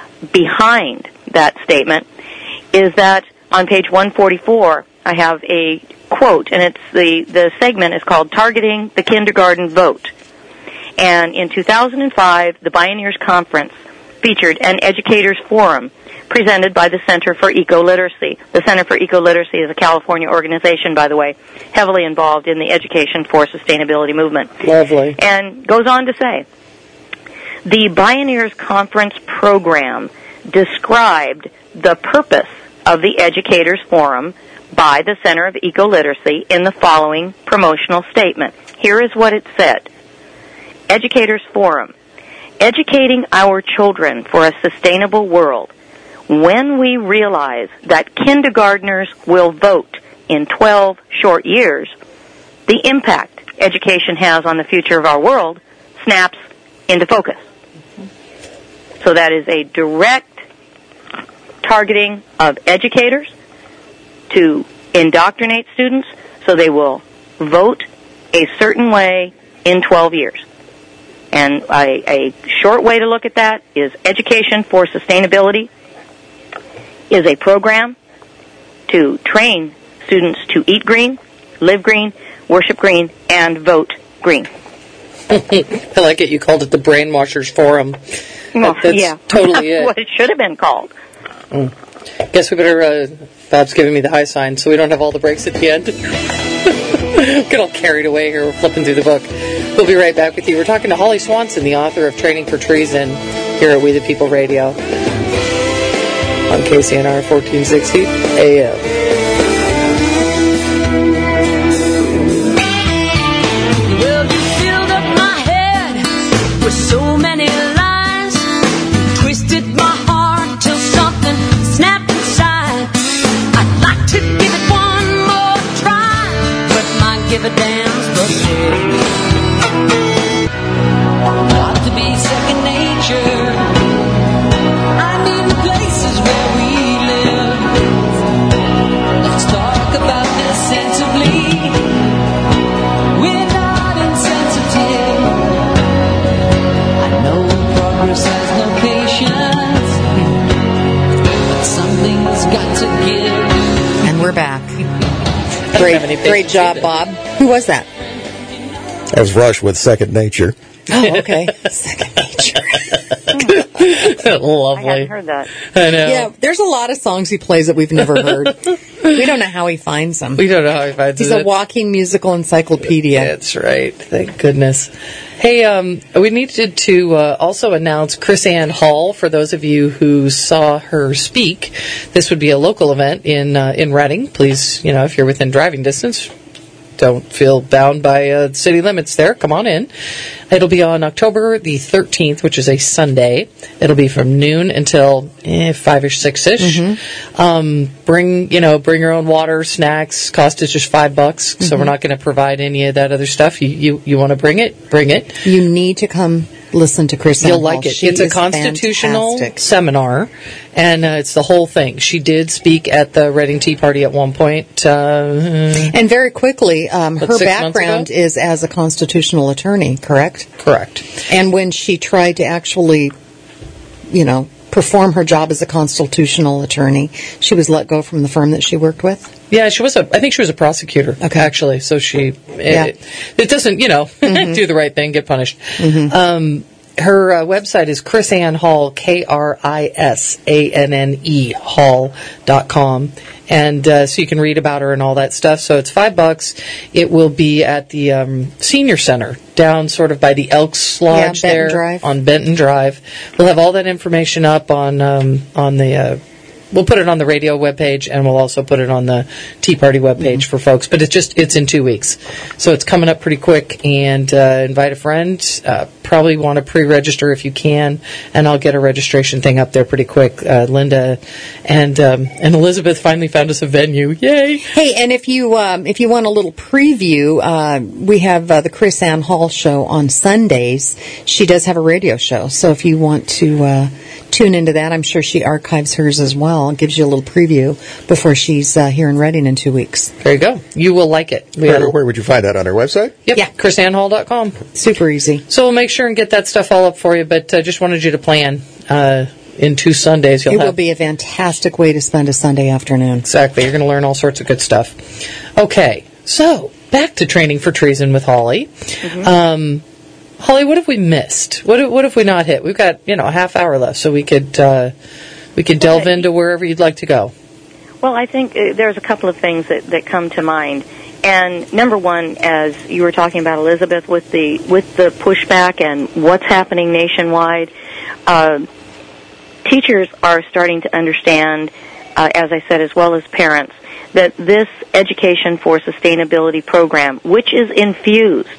behind that statement is that on page one forty-four, I have a quote, and it's the, the segment is called Targeting the Kindergarten Vote. And in two thousand five, the Bioneers Conference featured an educators forum presented by the Center for Eco-Literacy. The Center for Eco-Literacy is a California organization, by the way, heavily involved in the Education for Sustainability movement. Lovely. And goes on to say, the Bioneers Conference program described the purpose of the Educators Forum by the Center of Eco-Literacy in the following promotional statement. Here is what it said. Educators Forum, educating our children for a sustainable world. When we realize that kindergartners will vote in twelve short years, the impact education has on the future of our world snaps into focus. So that is a direct targeting of educators to indoctrinate students so they will vote a certain way in twelve years. And a, a short way to look at that is Education for Sustainability is a program to train students to eat green, live green, worship green, and vote green. I like it. You called it the Brainwashers Forum. Well, That- that's yeah. totally it. What it should have been called. Guess we better, uh, Bob's giving me the high sign so we don't have all the breaks at the end. Get all carried away here. We're flipping through the book. We'll be right back with you. We're talking to Holly Swanson, the author of Training for Treason, here at We the People Radio on K C N R fourteen sixty A M. Well, you filled up my head with so many lies. You twisted my heart till something snapped inside. I'd like to give it one more try, but my give a damn's busted. Got to be second nature. I mean the places where we live. Let's talk about this sensibly. We're not insensitive. I know progress has no patience, but something's got to give. And we're back. have any Great, great patience job, either. Bob. Who was that? That was Rush with Second Nature. Oh, okay. Second nature. I Lovely. hadn't heard that. I know. Yeah, there's a lot of songs he plays that we've never heard. We don't know how he finds them. We don't know how he finds He's it. a walking musical encyclopedia. That's right. Thank goodness. Hey, um, we needed to uh, also announce Chris Ann Hall. For those of you who saw her speak, this would be a local event in uh, in Reading. Please, you know, if you're within driving distance, don't feel bound by uh, city limits there. Come on in. It'll be on October the thirteenth, which is a Sunday. It'll be from noon until eh, five or six-ish. Mm-hmm. Um, bring, you know, bring your own water, snacks. Cost is just five bucks, so Mm-hmm. we're not going to provide any of that other stuff. You you, you want to bring it? Bring it. You need to come listen to Chris. You'll Ann like Hall. it. She It's a is constitutional fantastic. seminar, and uh, it's the whole thing. She did speak at the Reading Tea Party at one point. Uh, And very quickly, um, What, her six months background ago? is as a constitutional attorney, correct? correct. And when she tried to actually, you know, perform her job as a constitutional attorney, she was let go from the firm that she worked with. Yeah, she was a. I think she was a prosecutor. Okay. Actually, so she. Yeah. It, it doesn't, you know, do the right thing, get punished. Um, her uh, website is Chris Ann Hall, K R I S A N N E Hall dot com, and uh, so you can read about her and all that stuff. So it's five bucks. It will be at the um, senior center down sort of by the Elks Lodge Benton there Drive. on Benton Drive. We'll have all that information up on um, on the. Uh, We'll put it on the radio webpage, and we'll also put it on the Tea Party webpage Mm-hmm. for folks. But it's just, it's in two weeks. So it's coming up pretty quick, and uh, invite a friend. Uh, probably want to pre-register if you can, and I'll get a registration thing up there pretty quick. Uh, Linda and um, and Elizabeth finally found us a venue. Yay! Hey, and if you um, if you want a little preview, uh, we have uh, the Chris Ann Hall show on Sundays. She does have a radio show, so if you want to uh, tune into that, I'm sure she archives hers as well and gives you a little preview before she's uh, here in Reading in two weeks. There you go. You will like it. We Where, had- where would you find that on our website? Yep, Yeah. chris ann hall dot com. Super easy. So we'll make sure and get that stuff all up for you, but uh, just wanted you to plan. Uh, in two Sundays, you'll It have will be a fantastic way to spend a Sunday afternoon. Exactly. You're going to learn all sorts of good stuff. Okay, so back to Training for Treason with Holly. Um, Holly, what have we missed? What have, what have we not hit? We've got, you know, a half hour left, so we could uh, we could delve Well, into wherever you'd like to go. Well, I think uh, there's a couple of things that, that come to mind. And number one, as you were talking about, Elizabeth, with the with the pushback and what's happening nationwide, uh, teachers are starting to understand, uh, as I said, as well as parents, that this Education for Sustainability program, which is infused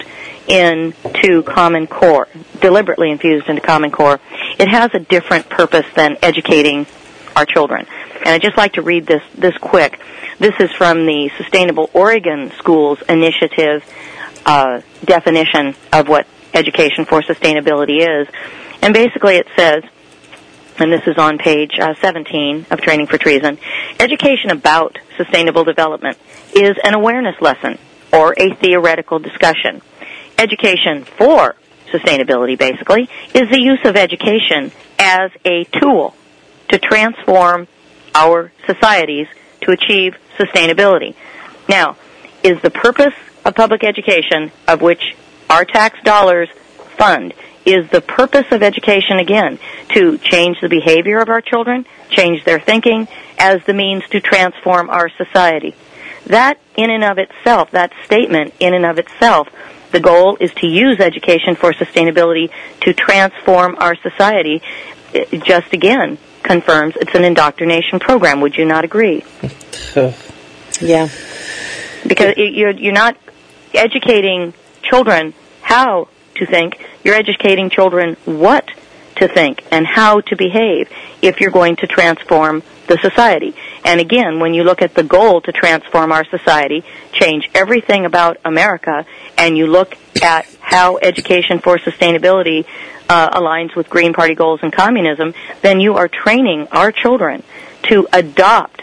into Common Core, deliberately infused into Common Core, it has a different purpose than educating our children. And I'd just like to read this this quick. This is from the Sustainable Oregon Schools Initiative uh, definition of what Education for Sustainability is. And basically it says, and this is on page uh, seventeen of Training for Treason, education about sustainable development is an awareness lesson or a theoretical discussion. Education for sustainability, basically, is the use of education as a tool to transform our societies to achieve sustainability. Now, is the purpose of public education, of which our tax dollars fund, is the purpose of education, again, to change the behavior of our children, change their thinking, as the means to transform our society. That in and of itself, that statement in and of itself, the goal is to use education for sustainability to transform our society, it just again confirms it's an indoctrination program. Would you not agree? Yeah. Because it, you're, you're not educating children how to think, you're educating children what to think and how to behave if you're going to transform the society. And again, when you look at the goal to transform our society, change everything about America, and you look at how education for sustainability uh, aligns with Green Party goals and communism, then you are training our children to adopt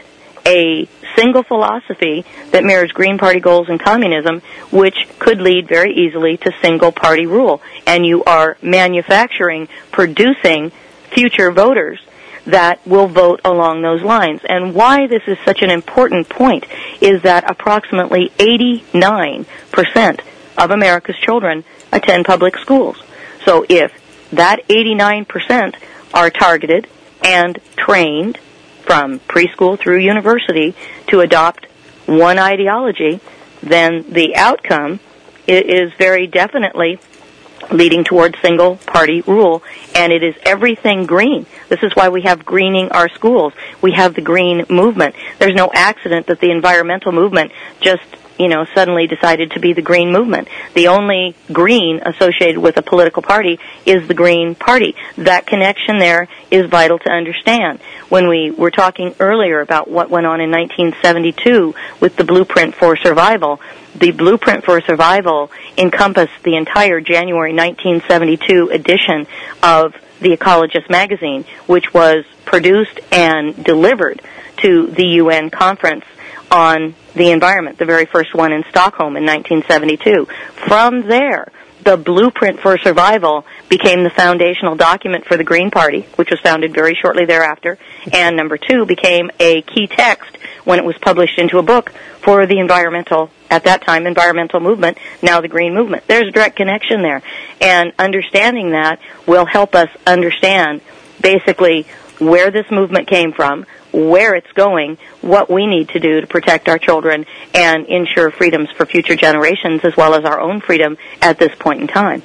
a single philosophy that mirrors Green Party goals and communism, which could lead very easily to single party rule. And you are manufacturing, producing future voters that will vote along those lines. And why this is such an important point is that approximately eighty-nine percent of America's children attend public schools. So if that eighty-nine percent are targeted and trained from preschool through university to adopt one ideology, then the outcome is very definitely leading towards single-party rule, and it is everything green. This is why we have greening our schools. We have the green movement. There's no accident that the environmental movement just, you know, suddenly decided to be the green movement. The only green associated with a political party is the Green Party. That connection there is vital to understand. When we were talking earlier about what went on in nineteen seventy-two with the Blueprint for Survival, the Blueprint for Survival encompassed the entire January nineteen seventy-two edition of The Ecologist magazine, which was produced and delivered to the U N conference on the environment, the very first one in Stockholm in nineteen seventy-two. From there, the Blueprint for Survival became the foundational document for the Green Party, which was founded very shortly thereafter, and number two, became a key text when it was published into a book for the environmental, at that time, environmental movement, now the Green Movement. There's a direct connection there, and understanding that will help us understand basically where this movement came from, where it's going, what we need to do to protect our children and ensure freedoms for future generations as well as our own freedom at this point in time.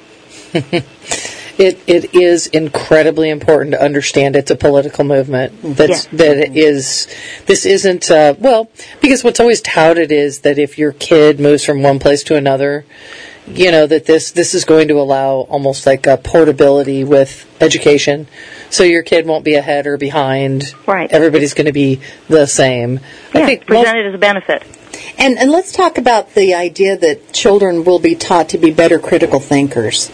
It it is incredibly important to understand it's a political movement. That's Yeah. that it is. This isn't uh, well because what's always touted is that if your kid moves from one place to another, you know that this this is going to allow almost like a portability with education. So your kid won't be ahead or behind. Right. Everybody's going to be the same. Yeah, I think presented as a benefit. And, and let's talk about the idea that children will be taught to be better critical thinkers.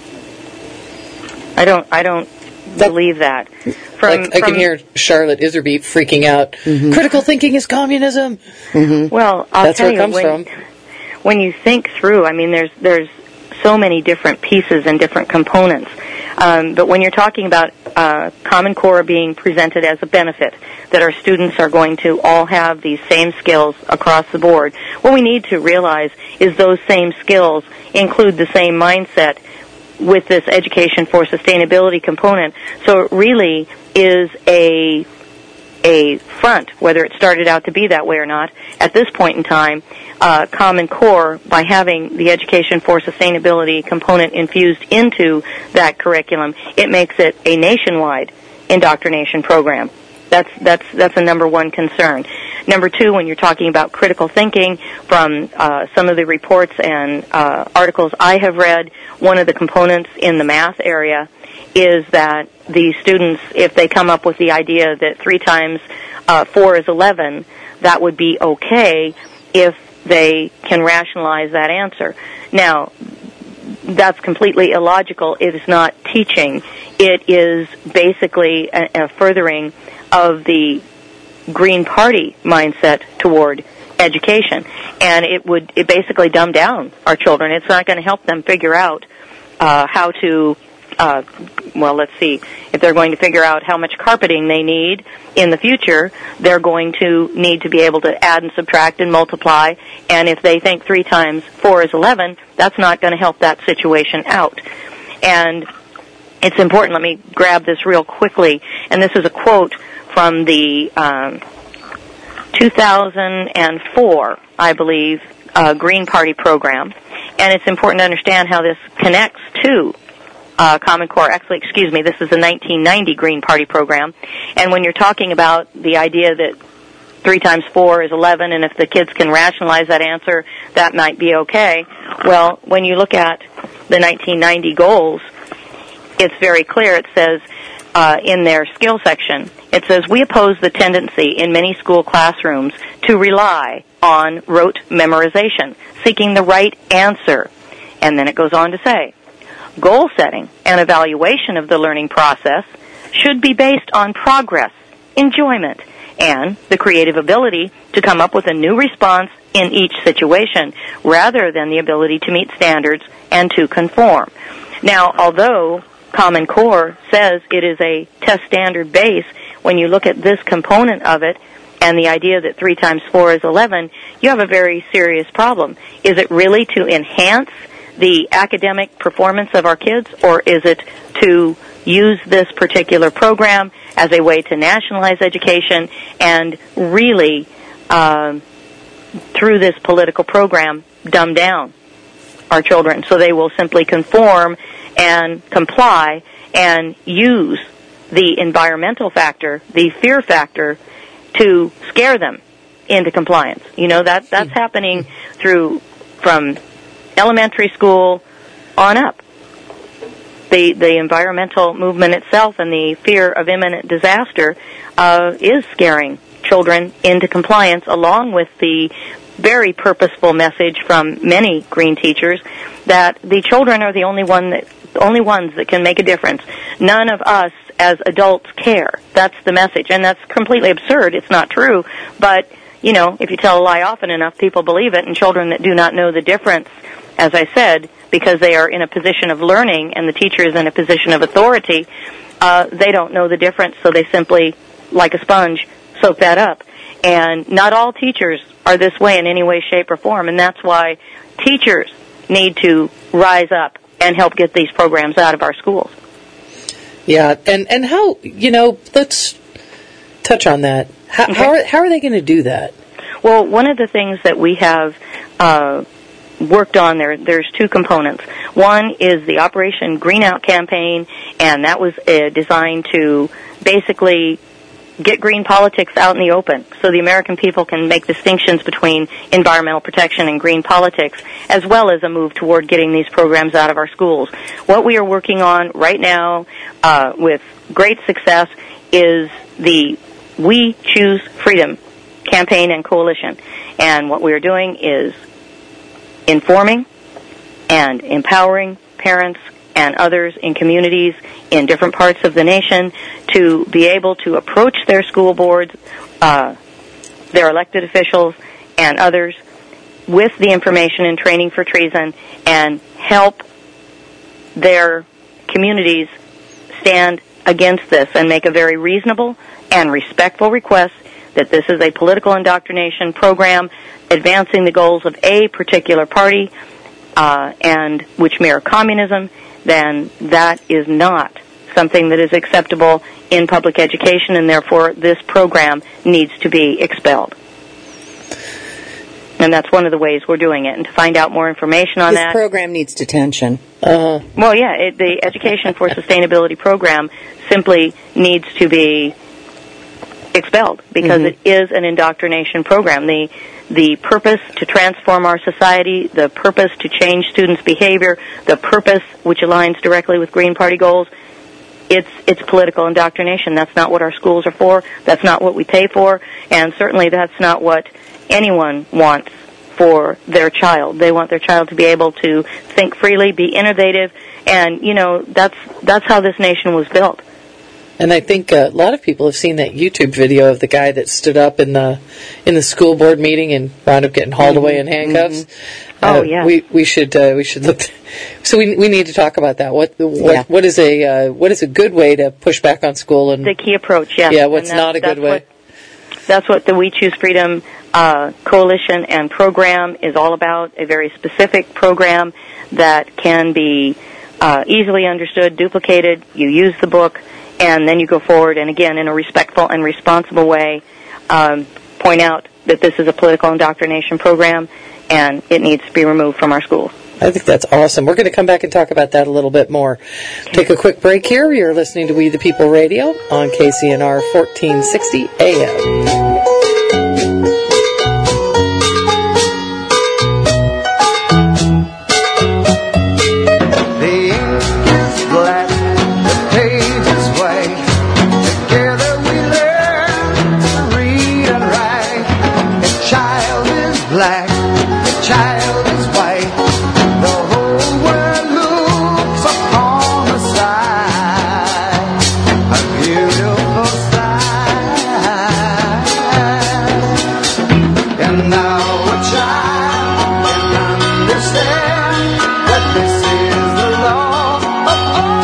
I don't. I don't believe that. From, like, I from, can hear Charlotte Iserby freaking out. Mm-hmm. Critical thinking is communism. Mm-hmm. Well, I'll That's tell where it you, comes when, from. when you think through, I mean, there's there's so many different pieces and different components. Um, but when you're talking about uh, Common Core being presented as a benefit, that our students are going to all have these same skills across the board, what we need to realize is those same skills include the same mindset with this education for sustainability component. So it really is a a front, whether it started out to be that way or not. At this point in time, uh, Common Core, by having the education for sustainability component infused into that curriculum, it makes it a nationwide indoctrination program. That's that's that's a number one concern. Number two, when you're talking about critical thinking, from uh, some of the reports and uh, articles I have read, one of the components in the math area is that the students, if they come up with the idea that three times uh, four is eleven, that would be okay if they can rationalize that answer. Now, that's completely illogical. It is not teaching. It is basically a, a furthering of the Green Party mindset toward education. And it would it basically dumb down our children. It's not going to help them figure out uh, how to uh, well, let's see, if they're going to figure out how much carpeting they need in the future, they're going to need to be able to add and subtract and multiply. And if they think three times four is eleven, that's not going to help that situation out. And it's important. Let me grab this real quickly. And this is a quote from the um, two thousand four, I believe, uh, Green Party program. And it's important to understand how this connects to uh, Common Core. Actually, excuse me, this is the nineteen ninety Green Party program. And when you're talking about the idea that three times four is eleven, and if the kids can rationalize that answer, that might be okay. Well, when you look at the nineteen ninety goals, it's very clear. It says uh, in their skill section, it says, we oppose the tendency in many school classrooms to rely on rote memorization, seeking the right answer. And then it goes on to say, goal setting and evaluation of the learning process should be based on progress, enjoyment, and the creative ability to come up with a new response in each situation, rather than the ability to meet standards and to conform. Now, although Common Core says it is a test standard base, when you look at this component of it and the idea that three times four is eleven, you have a very serious problem. Is it really to enhance the academic performance of our kids, or is it to use this particular program as a way to nationalize education and really, uh, through this political program, dumb down our children so they will simply conform and comply and use the environmental factor, the fear factor, to scare them into compliance? You know, that that's happening through from elementary school on up. The the environmental movement itself and the fear of imminent disaster uh, is scaring children into compliance, along with the very purposeful message from many green teachers that the children are the only one that only ones that can make a difference. None of us as adults care. That's the message, and that's completely absurd. It's not true, but you know, if you tell a lie often enough, people believe it, and children that do not know the difference, as I said, because they are in a position of learning and the teacher is in a position of authority, uh, they don't know the difference, so they simply, like a sponge, soak that up. And not all teachers are this way in any way, shape, or form, and that's why teachers need to rise up and help get these programs out of our schools. Yeah, and, and how, you know, let's touch on that. How, okay. how, are, how are they going to do that? Well, one of the things that we have uh, worked on there, there's two components. One is the Operation Green Out campaign, and that was uh, designed to basically get green politics out in the open so the American people can make distinctions between environmental protection and green politics, as well as a move toward getting these programs out of our schools. What we are working on right now uh, with great success is the We Choose Freedom campaign and coalition. And what we are doing is informing and empowering parents and others in communities in different parts of the nation to be able to approach their school boards, uh, their elected officials, and others with the information and training for treason, and help their communities stand against this and make a very reasonable and respectful request that this is a political indoctrination program advancing the goals of a particular party uh, and which mirror communism, then that is not something that is acceptable in public education, and therefore this program needs to be expelled. And that's one of the ways we're doing it. And to find out more information on this that... This program needs detention. Uh, well, yeah, it, the Education for Sustainability program simply needs to be expelled because mm-hmm. it is an indoctrination program. The the purpose to transform our society, the purpose to change students' behavior, the purpose which aligns directly with Green Party goals, it's it's political indoctrination. That's not what our schools are for. That's not what we pay for, and certainly that's not what anyone wants for their child. They want their child to be able to think freely, be innovative, and you know that's that's how this nation was built. And I think uh, a lot of people have seen that YouTube video of the guy that stood up in the in the school board meeting and wound up getting hauled away in handcuffs. Mm-hmm. Oh uh, yeah. We we should uh, we should look. So we we need to talk about that. What what Yeah. what is a uh, what is a good way to push back on school and The key approach, yes. yeah, what's And that- not a good that's way? what- That's what the We Choose Freedom uh, coalition and program is all about, a very specific program that can be uh, easily understood, duplicated. You use the book, and then you go forward, and again, in a respectful and responsible way, um, point out that this is a political indoctrination program, and it needs to be removed from our schools. I think that's awesome. We're going to come back and talk about that a little bit more. Take a quick break here. You're listening to We the People Radio on K C N R fourteen sixty A M. Black, the child is white. The whole world looks upon the side, a beautiful sight. And now a child can understand that this is the law of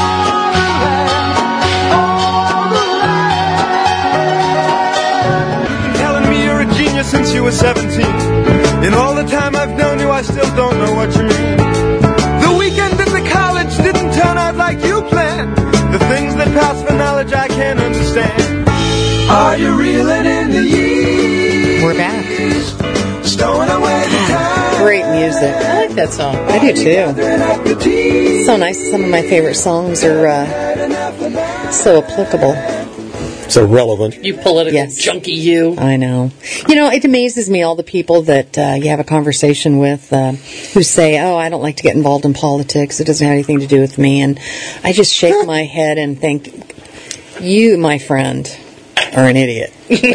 all the land, all the land. Telling me you're a genius since you were seventeen. In all the time I've known you, I still don't know what you mean. The weekend at the college didn't turn out like you planned. The things that pass for knowledge I can't understand. Are you reeling in the years? We're back. Stowing away the time. Great music. I like that song. I do too. It's so nice. Some of my favorite songs are uh, so applicable. So relevant. You political Yes. junkie, you. I know. You know, it amazes me all the people that uh, you have a conversation with uh, who say, oh, I don't like to get involved in politics. It doesn't have anything to do with me. And I just shake my head and think, you, my friend, are an idiot.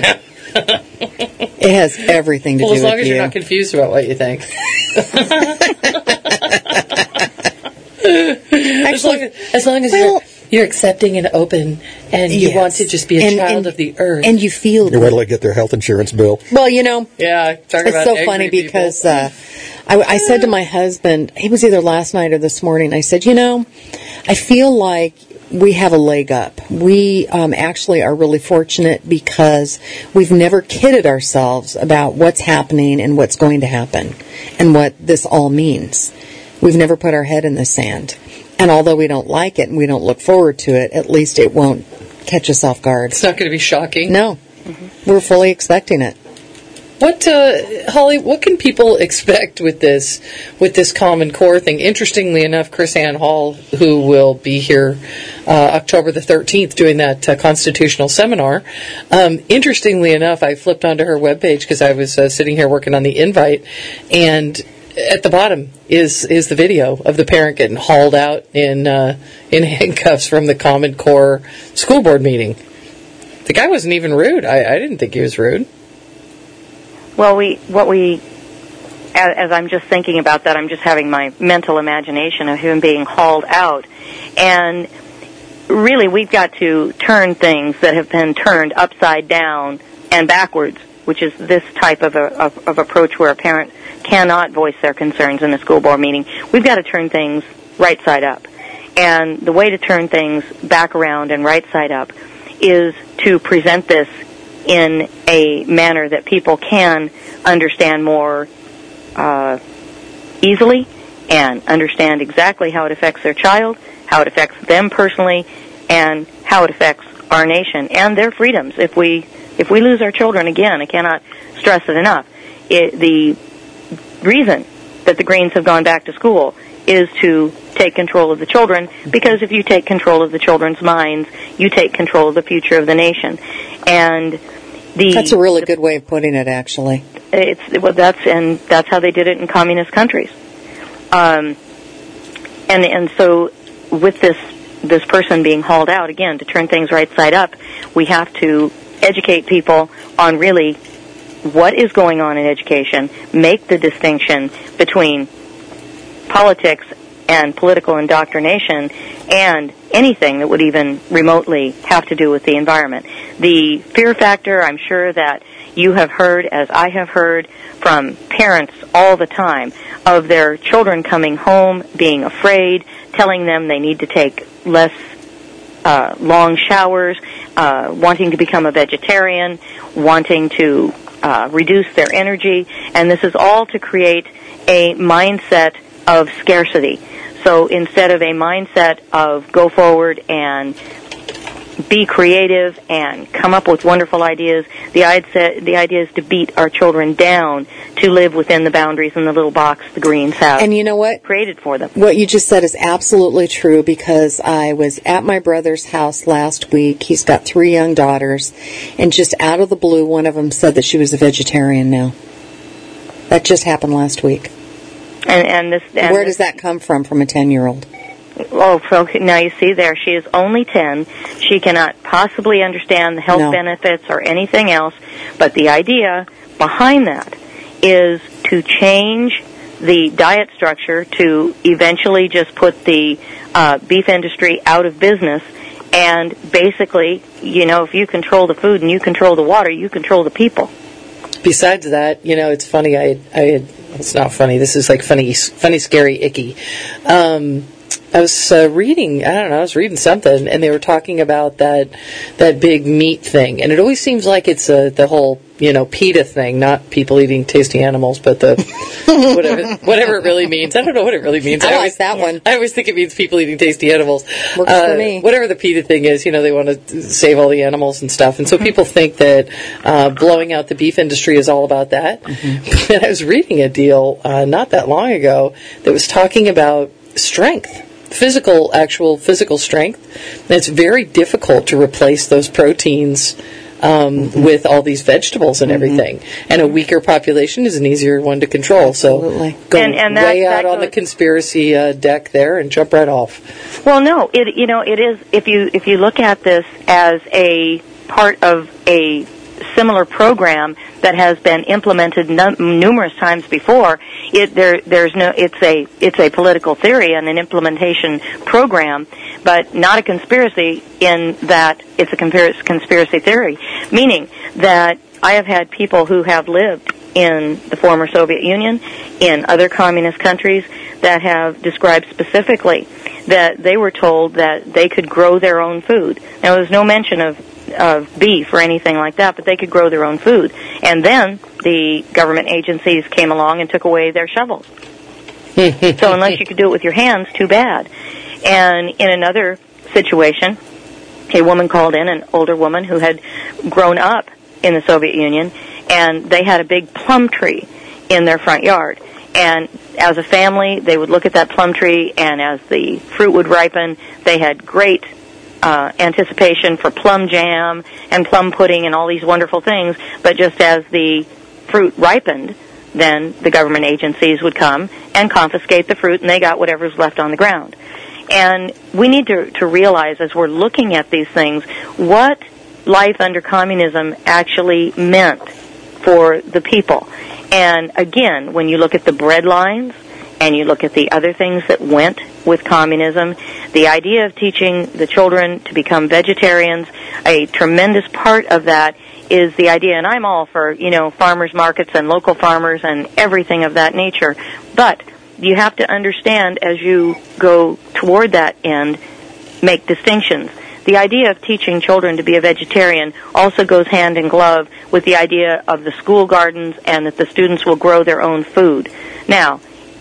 It has everything to Well, do as long with as you. you're not confused about what you think. as, long as, as long as well, you're, you're accepting and open and you yes. want to just be a And- child and- of the earth. And you feel... You wait till they get their health insurance bill. Well, you know... yeah, talk It's about so angry funny people. because uh, I, I said to my husband, he was either last night or this morning, I said, you know, I feel like we have a leg up. We um, actually are really fortunate because we've never kidded ourselves about what's happening and what's going to happen and what this all means. We've never put our head in the sand. And although we don't like it and we don't look forward to it, at least it won't catch us off guard. It's not going to be shocking. No. Mm-hmm. We're fully expecting it. What, uh, Holly, what can people expect with this, with this Common Core thing? Interestingly enough, Chris Ann Hall, who will be here uh, October the thirteenth doing that uh, constitutional seminar, um, interestingly enough, I flipped onto her webpage because I was uh, sitting here working on the invite, and at the bottom is is the video of the parent getting hauled out in uh, in handcuffs from the Common Core school board meeting. The guy wasn't even rude. I, I didn't think he was rude. Well, we what we, as, as I'm just thinking about that, I'm just having my mental imagination of him being hauled out, and really we've got to turn things that have been turned upside down and backwards, which is this type of, a, of, of approach where a parent cannot voice their concerns in a school board meeting. We've got to turn things right side up, and the way to turn things back around and right side up is to present this in a manner that people can understand more uh, easily and understand exactly how it affects their child, how it affects them personally, and how it affects our nation and their freedoms. If we if we lose our children, again, I cannot stress it enough, it, the reason that the Greens have gone back to school is to take control of the children, because if you take control of the children's minds, you take control of the future of the nation. And the That's a really good way of putting it, actually. It's well, that's and that's how they did it in communist countries. Um, and and so with this this person being hauled out again to turn things right side up, we have to educate people on really what is going on in education, make the distinction between politics and political indoctrination, and anything that would even remotely have to do with the environment. The fear factor, I'm sure that you have heard, as I have heard, from parents all the time, of their children coming home, being afraid, telling them they need to take less uh, long showers, uh, wanting to become a vegetarian, wanting to uh, reduce their energy, and this is all to create a mindset of scarcity. So instead of a mindset of go forward and be creative and come up with wonderful ideas, the idea, the idea is to beat our children down to live within the boundaries in the little box the Greens have And you know what? created for them. What you just said is absolutely true, because I was at my brother's house last week. He's got three young daughters, and just out of the blue, one of them said that she was a vegetarian now. That just happened last week. And, and this, and Where this, does that come from, from a ten-year-old? Oh, so now you see there, she is only ten. She cannot possibly understand the health No. benefits or anything else, but the idea behind that is to change the diet structure to eventually just put the uh, beef industry out of business. And basically, you know, if you control the food and you control the water, you control the people. Besides that, you know, it's funny. I, had, I had, it's not funny. This is like funny, funny, scary, icky. Um, I was uh, reading, I don't know, I was reading something, and they were talking about that that big meat thing. And it always seems like it's uh, the whole, you know, PETA thing, not people eating tasty animals, but the whatever whatever it really means. I don't know what it really means. I, I like always, that one. I always think it means people eating tasty animals. Works Uh, for me. Whatever the PETA thing is, you know, they want to save all the animals and stuff. And so people think that uh, blowing out the beef industry is all about that. Mm-hmm. And I was reading a deal uh, not that long ago that was talking about strength. Physical, actual physical strength. And it's very difficult to replace those proteins um, mm-hmm. with all these vegetables and mm-hmm. everything. And a weaker population is an easier one to control. Absolutely. So go And- and way that- out that on the goes- conspiracy uh, deck there and jump right off. Well, no, it you know it is if you if you look at this as a part of a similar program that has been implemented num- numerous times before. It there there's no it's a it's a political theory and an implementation program, but not a conspiracy in that it's a conspiracy conspiracy theory, meaning that I have had people who have lived in the former Soviet Union, in other communist countries, that have described specifically that they were told that they could grow their own food. Now, there's no mention of of beef or anything like that, but they could grow their own food. And then the government agencies came along and took away their shovels. So unless you could do it with your hands, too bad. And in another situation, a woman called in, an older woman who had grown up in the Soviet Union, and they had a big plum tree in their front yard. And as a family, they would look at that plum tree, and as the fruit would ripen, they had great uh, anticipation for plum jam and plum pudding and all these wonderful things. But just as the fruit ripened, then the government agencies would come and confiscate the fruit, and they got whatever's left on the ground. And we need to, to realize, as we're looking at these things, what life under communism actually meant for the people. And again, when you look at the bread lines and you look at the other things that went with communism, the idea of teaching the children to become vegetarians, a tremendous part of that is the idea, and I'm all for, you know, farmers markets and local farmers and everything of that nature, but you have to understand as you go toward that end, make distinctions. The idea of teaching children to be a vegetarian also goes hand in glove with the idea of the school gardens and that the students will grow their own food. Now,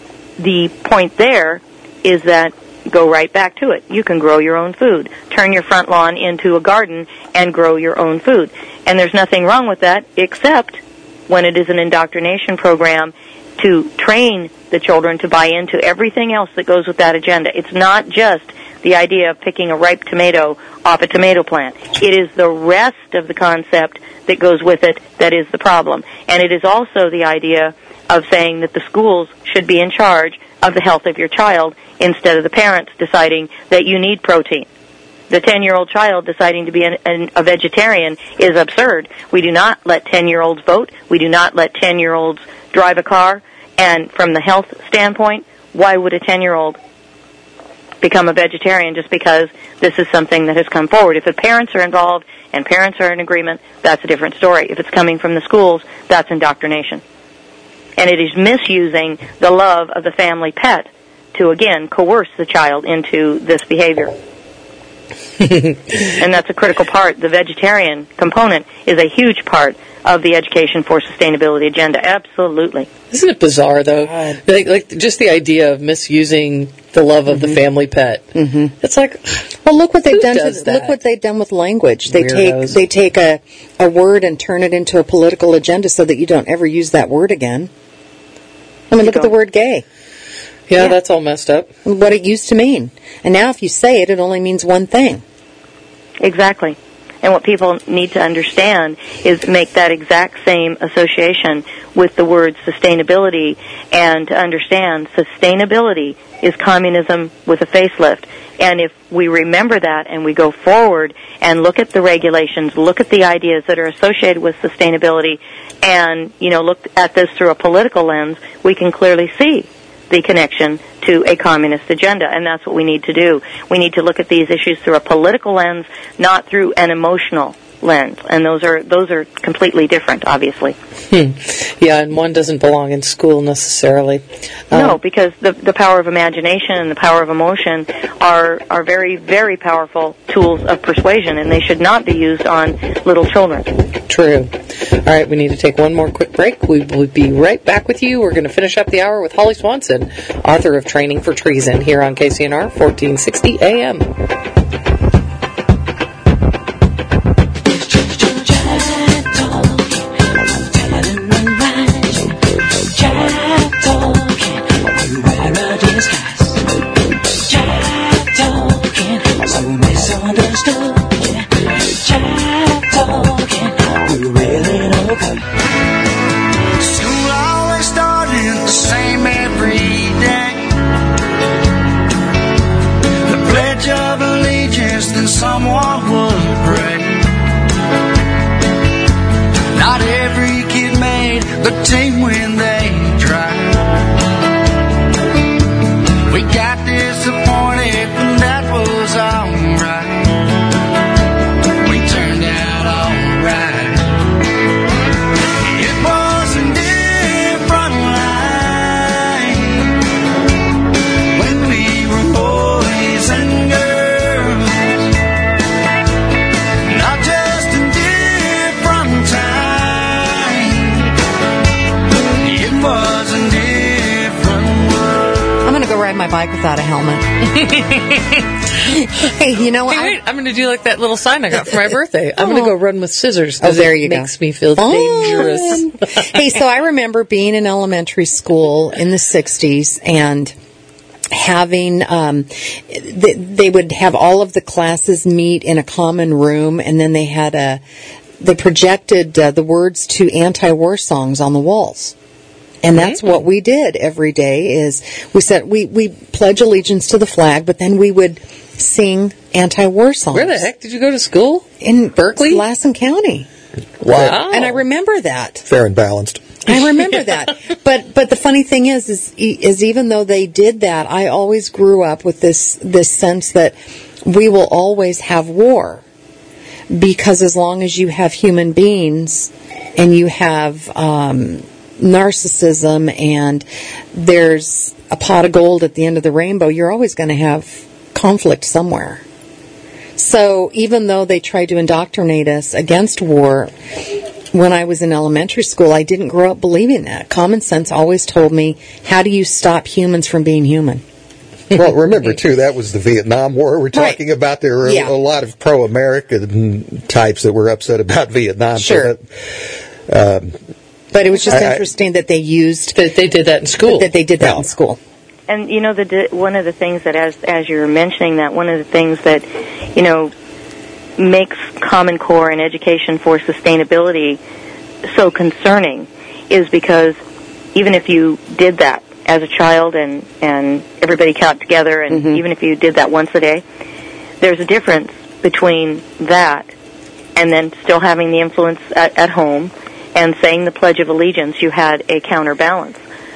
the point there is that go right back to it. You can grow your own food. Turn your front lawn into a garden and grow your own food. And there's nothing wrong with that except when it is an indoctrination program to train the children to buy into everything else that goes with that agenda. It's not just the idea of picking a ripe tomato off a tomato plant. It is the rest of the concept that goes with it that is the problem. And it is also the idea of saying that the schools should be in charge of the health of your child instead of the parents deciding that you need protein. The ten-year-old child deciding to be an, an, a vegetarian is absurd. We do not let ten-year-olds vote. We do not let ten-year-olds drive a car. And from the health standpoint, why would a ten-year-old become a vegetarian just because this is something that has come forward. If the parents are involved and parents are in agreement, that's a different story. If it's coming from the schools, that's indoctrination. And it is misusing the love of the family pet to, again, coerce the child into this behavior. And that's a critical part. The vegetarian component is a huge part of the Education for Sustainability agenda. Absolutely. Isn't it bizarre, though? Like, like just the idea of misusing the love of mm-hmm. the family pet. Mm-hmm. It's like, well, look what they've who done. does To, that? Look what they've done with language. They Weirdos. take they take a a word and turn it into a political agenda so that you don't ever use that word again. I mean, You look at the don't. word gay. Yeah, Yeah. that's all messed up. What it used to mean, and now if you say it, it only means one thing. Exactly. And what people need to understand is make that exact same association with the word sustainability, and to understand sustainability is communism with a facelift. And if we remember that and we go forward and look at the regulations, look at the ideas that are associated with sustainability, and, you know, look at this through a political lens, we can clearly see the connection to a communist agenda, and that's what we need to do. We need to look at these issues through a political lens, not through an emotional lens, and those are those are completely different, obviously. Hmm. Yeah, and one doesn't belong in school necessarily. No, Um, because the the power of imagination and the power of emotion are are very, very powerful tools of persuasion, and they should not be used on little children. True. All right, we need to take one more quick break. We will be right back with you. We're going to finish up the hour with Holly Swanson, author of Training for Treason, here on K C N R fourteen sixty A M. School always started the same every day. The Pledge of Allegiance, then someone would pray. Not every kid made the team when they tried. We got disappointed, and that was alright. We turned out alright. It was a different life when we were boys and girls. Not just a different time. It was a different world. I'm going to go ride my bike without a helmet. Hey, you know what? Hey, I- wait, I'm going to do like that little sign I got for my birthday. I'm going to go run with scissors. Oh, there it you go. makes me feel Fun. dangerous. Hey, so I remember being in elementary school in the sixties and having, um, th- they would have all of the classes meet in a common room, and then they had a, they projected uh, the words to anti-war songs on the walls. And that's what we did every day is we said, we, we pledge allegiance to the flag, but then we would sing anti-war songs. Where the heck did you go to school? In Berkeley? Lassen County. Wow. And I remember that. Fair and balanced. I remember that. But but the funny thing is, is is even though they did that, I always grew up with this this sense that we will always have war, because as long as you have human beings and you have um, narcissism and there's a pot of gold at the end of the rainbow, you're always going to have conflict somewhere. So even though they tried to indoctrinate us against war, when I was in elementary school, I didn't grow up believing that. Common sense always told me, how do you stop humans from being human? Well, remember, too, that was the Vietnam War we're talking Right. about. There were Yeah. a lot of pro-American types that were upset about Vietnam. so Sure. that, um, But it was just I- I- interesting that they used, That they did that in school. that they did that Well, in school. And you know, the di- one of the things that, as as you were mentioning that, one of the things that, you know, makes Common Core and Education for Sustainability so concerning is because even if you did that as a child and and everybody got together, and Mm-hmm. even if you did that once a day, there's a difference between that and then still having the influence at, at home and saying the Pledge of Allegiance. You had a counterbalance.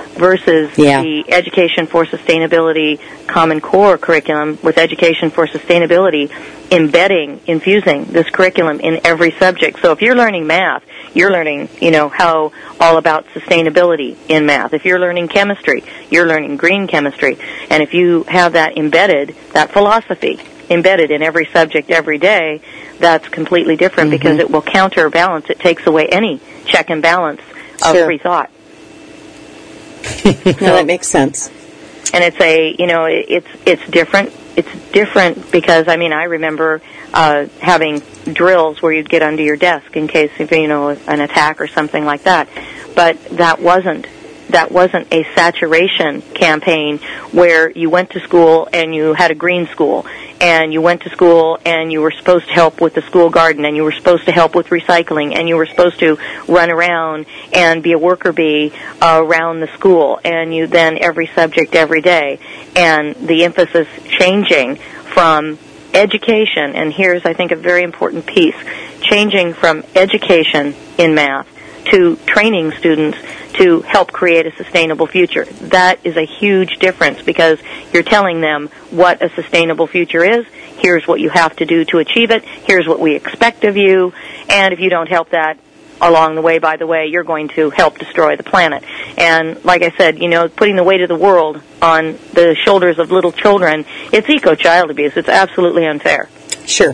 versus Yeah. the Education for Sustainability Common Core curriculum with Education for Sustainability embedding, infusing this curriculum in every subject. So if you're learning math, you're learning, you know, how all about sustainability in math. If you're learning chemistry, you're learning green chemistry. And if you have that embedded, that philosophy embedded in every subject every day, that's completely different Mm-hmm. because it will counterbalance. It takes away any check and balance of Sure. free thought. No, that makes sense. And it's a, you know, it- it's it's different. It's different because, I mean, I remember uh, having drills where you'd get under your desk in case of, you know, an attack or something like that. But that wasn't that wasn't a saturation campaign where you went to school and you had a green school, and you went to school and you were supposed to help with the school garden, and you were supposed to help with recycling, and you were supposed to run around and be a worker bee uh, around the school, and you then every subject every day, and the emphasis changing from education, and here's, I think, a very important piece, changing from education in math to training students to help create a sustainable future. That is a huge difference because you're telling them what a sustainable future is. Here's what you have to do to achieve it. Here's what we expect of you. And if you don't help that along the way, by the way, you're going to help destroy the planet. And like I said, you know, putting the weight of the world on the shoulders of little children, it's eco-child abuse. It's absolutely unfair. Sure.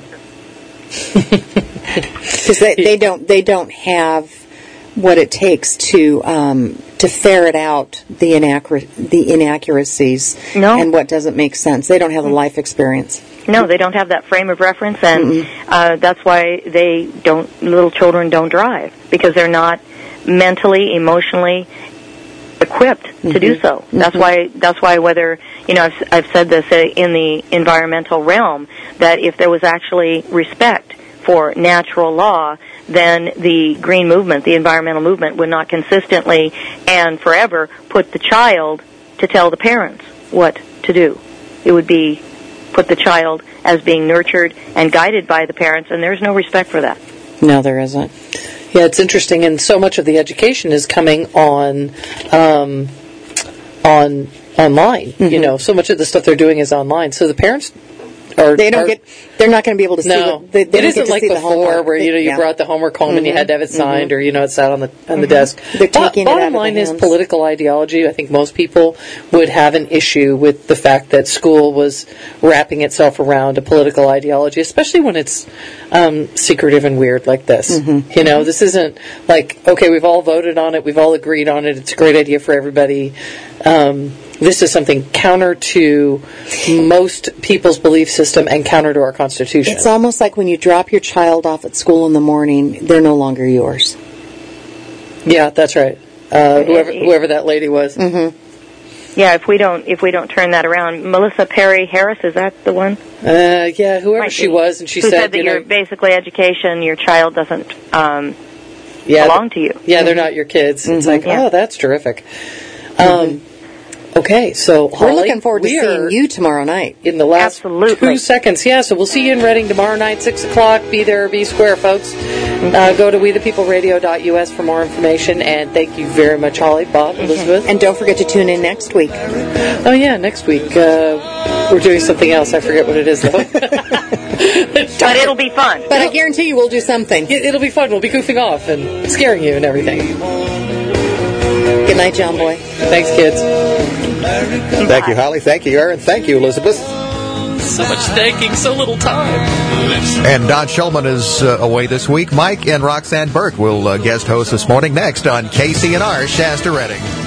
Because they, they don't they don't have what it takes to um, to ferret out the inaccur- the inaccuracies No. and what doesn't make sense. They don't have the life experience. No, they don't have that frame of reference, and uh, that's why they don't. Little children don't drive because they're not mentally, emotionally equipped to do so. That's why. That's why whether you know, I've, I've said this uh, in the environmental realm that if there was actually respect for natural law, then the green movement, the environmental movement, would not consistently and forever put the child to tell the parents what to do. It would be put the child as being nurtured and guided by the parents, and there's no respect for that. No, there isn't. Yeah, it's interesting, and so much of the education is coming on, um, on online. Mm-hmm. You know, so much of the stuff they're doing is online. So the parents are They don't are, get. They're not going to be able to see. No, The, they, they it don't isn't get to like see the before homework. where you know you Yeah. brought the homework home and you had to have it signed, or you know it sat on the on the Mhm. desk. They're taking it Bottom out of the line is hands. political ideology. I think most people would have an issue with the fact that school was wrapping itself around a political ideology, especially when it's um, secretive and weird like this. Mm-hmm. You know, this isn't like, okay, we've all voted on it, we've all agreed on it, it's a great idea for everybody. Um, this is something counter to most people's belief system and counter to our Constitution. It's almost like when you drop your child off at school in the morning, they're no longer yours. Yeah, that's right. Uh, whoever whoever that lady was. Mm-hmm. Yeah, if we don't if we don't turn that around, Melissa Perry Harris, is that the one? Uh, yeah, whoever Might she be. was, and she Who said, said that you know, your basically education, your child doesn't um, yeah, belong to you. Yeah, they're not your kids. It's like, Yeah. oh, that's terrific. Um, okay, so We're Holly, looking forward to we seeing are you tomorrow night. in the last Absolutely. two seconds. Yeah, so we'll see you in Reading tomorrow night, six o'clock. Be there, be square, folks. Uh, go to we the people radio dot U S for more information, and thank you very much, Holly, Bob, Elizabeth. And don't forget to tune in next week. Oh, yeah, next week uh, we're doing something else. I forget what it is, though. But it'll be fun. But I guarantee you we'll do something. It- It'll be fun. We'll be goofing off and scaring you and everything. Good night, John Boy. Thanks, kids. Thank you, Holly. Thank you, Aaron. Thank you, Elizabeth. So much thanking, so little time. And Don Shulman is uh, away this week. Mike and Roxanne Burke will uh, guest host this morning next on K C N R Shasta Reading.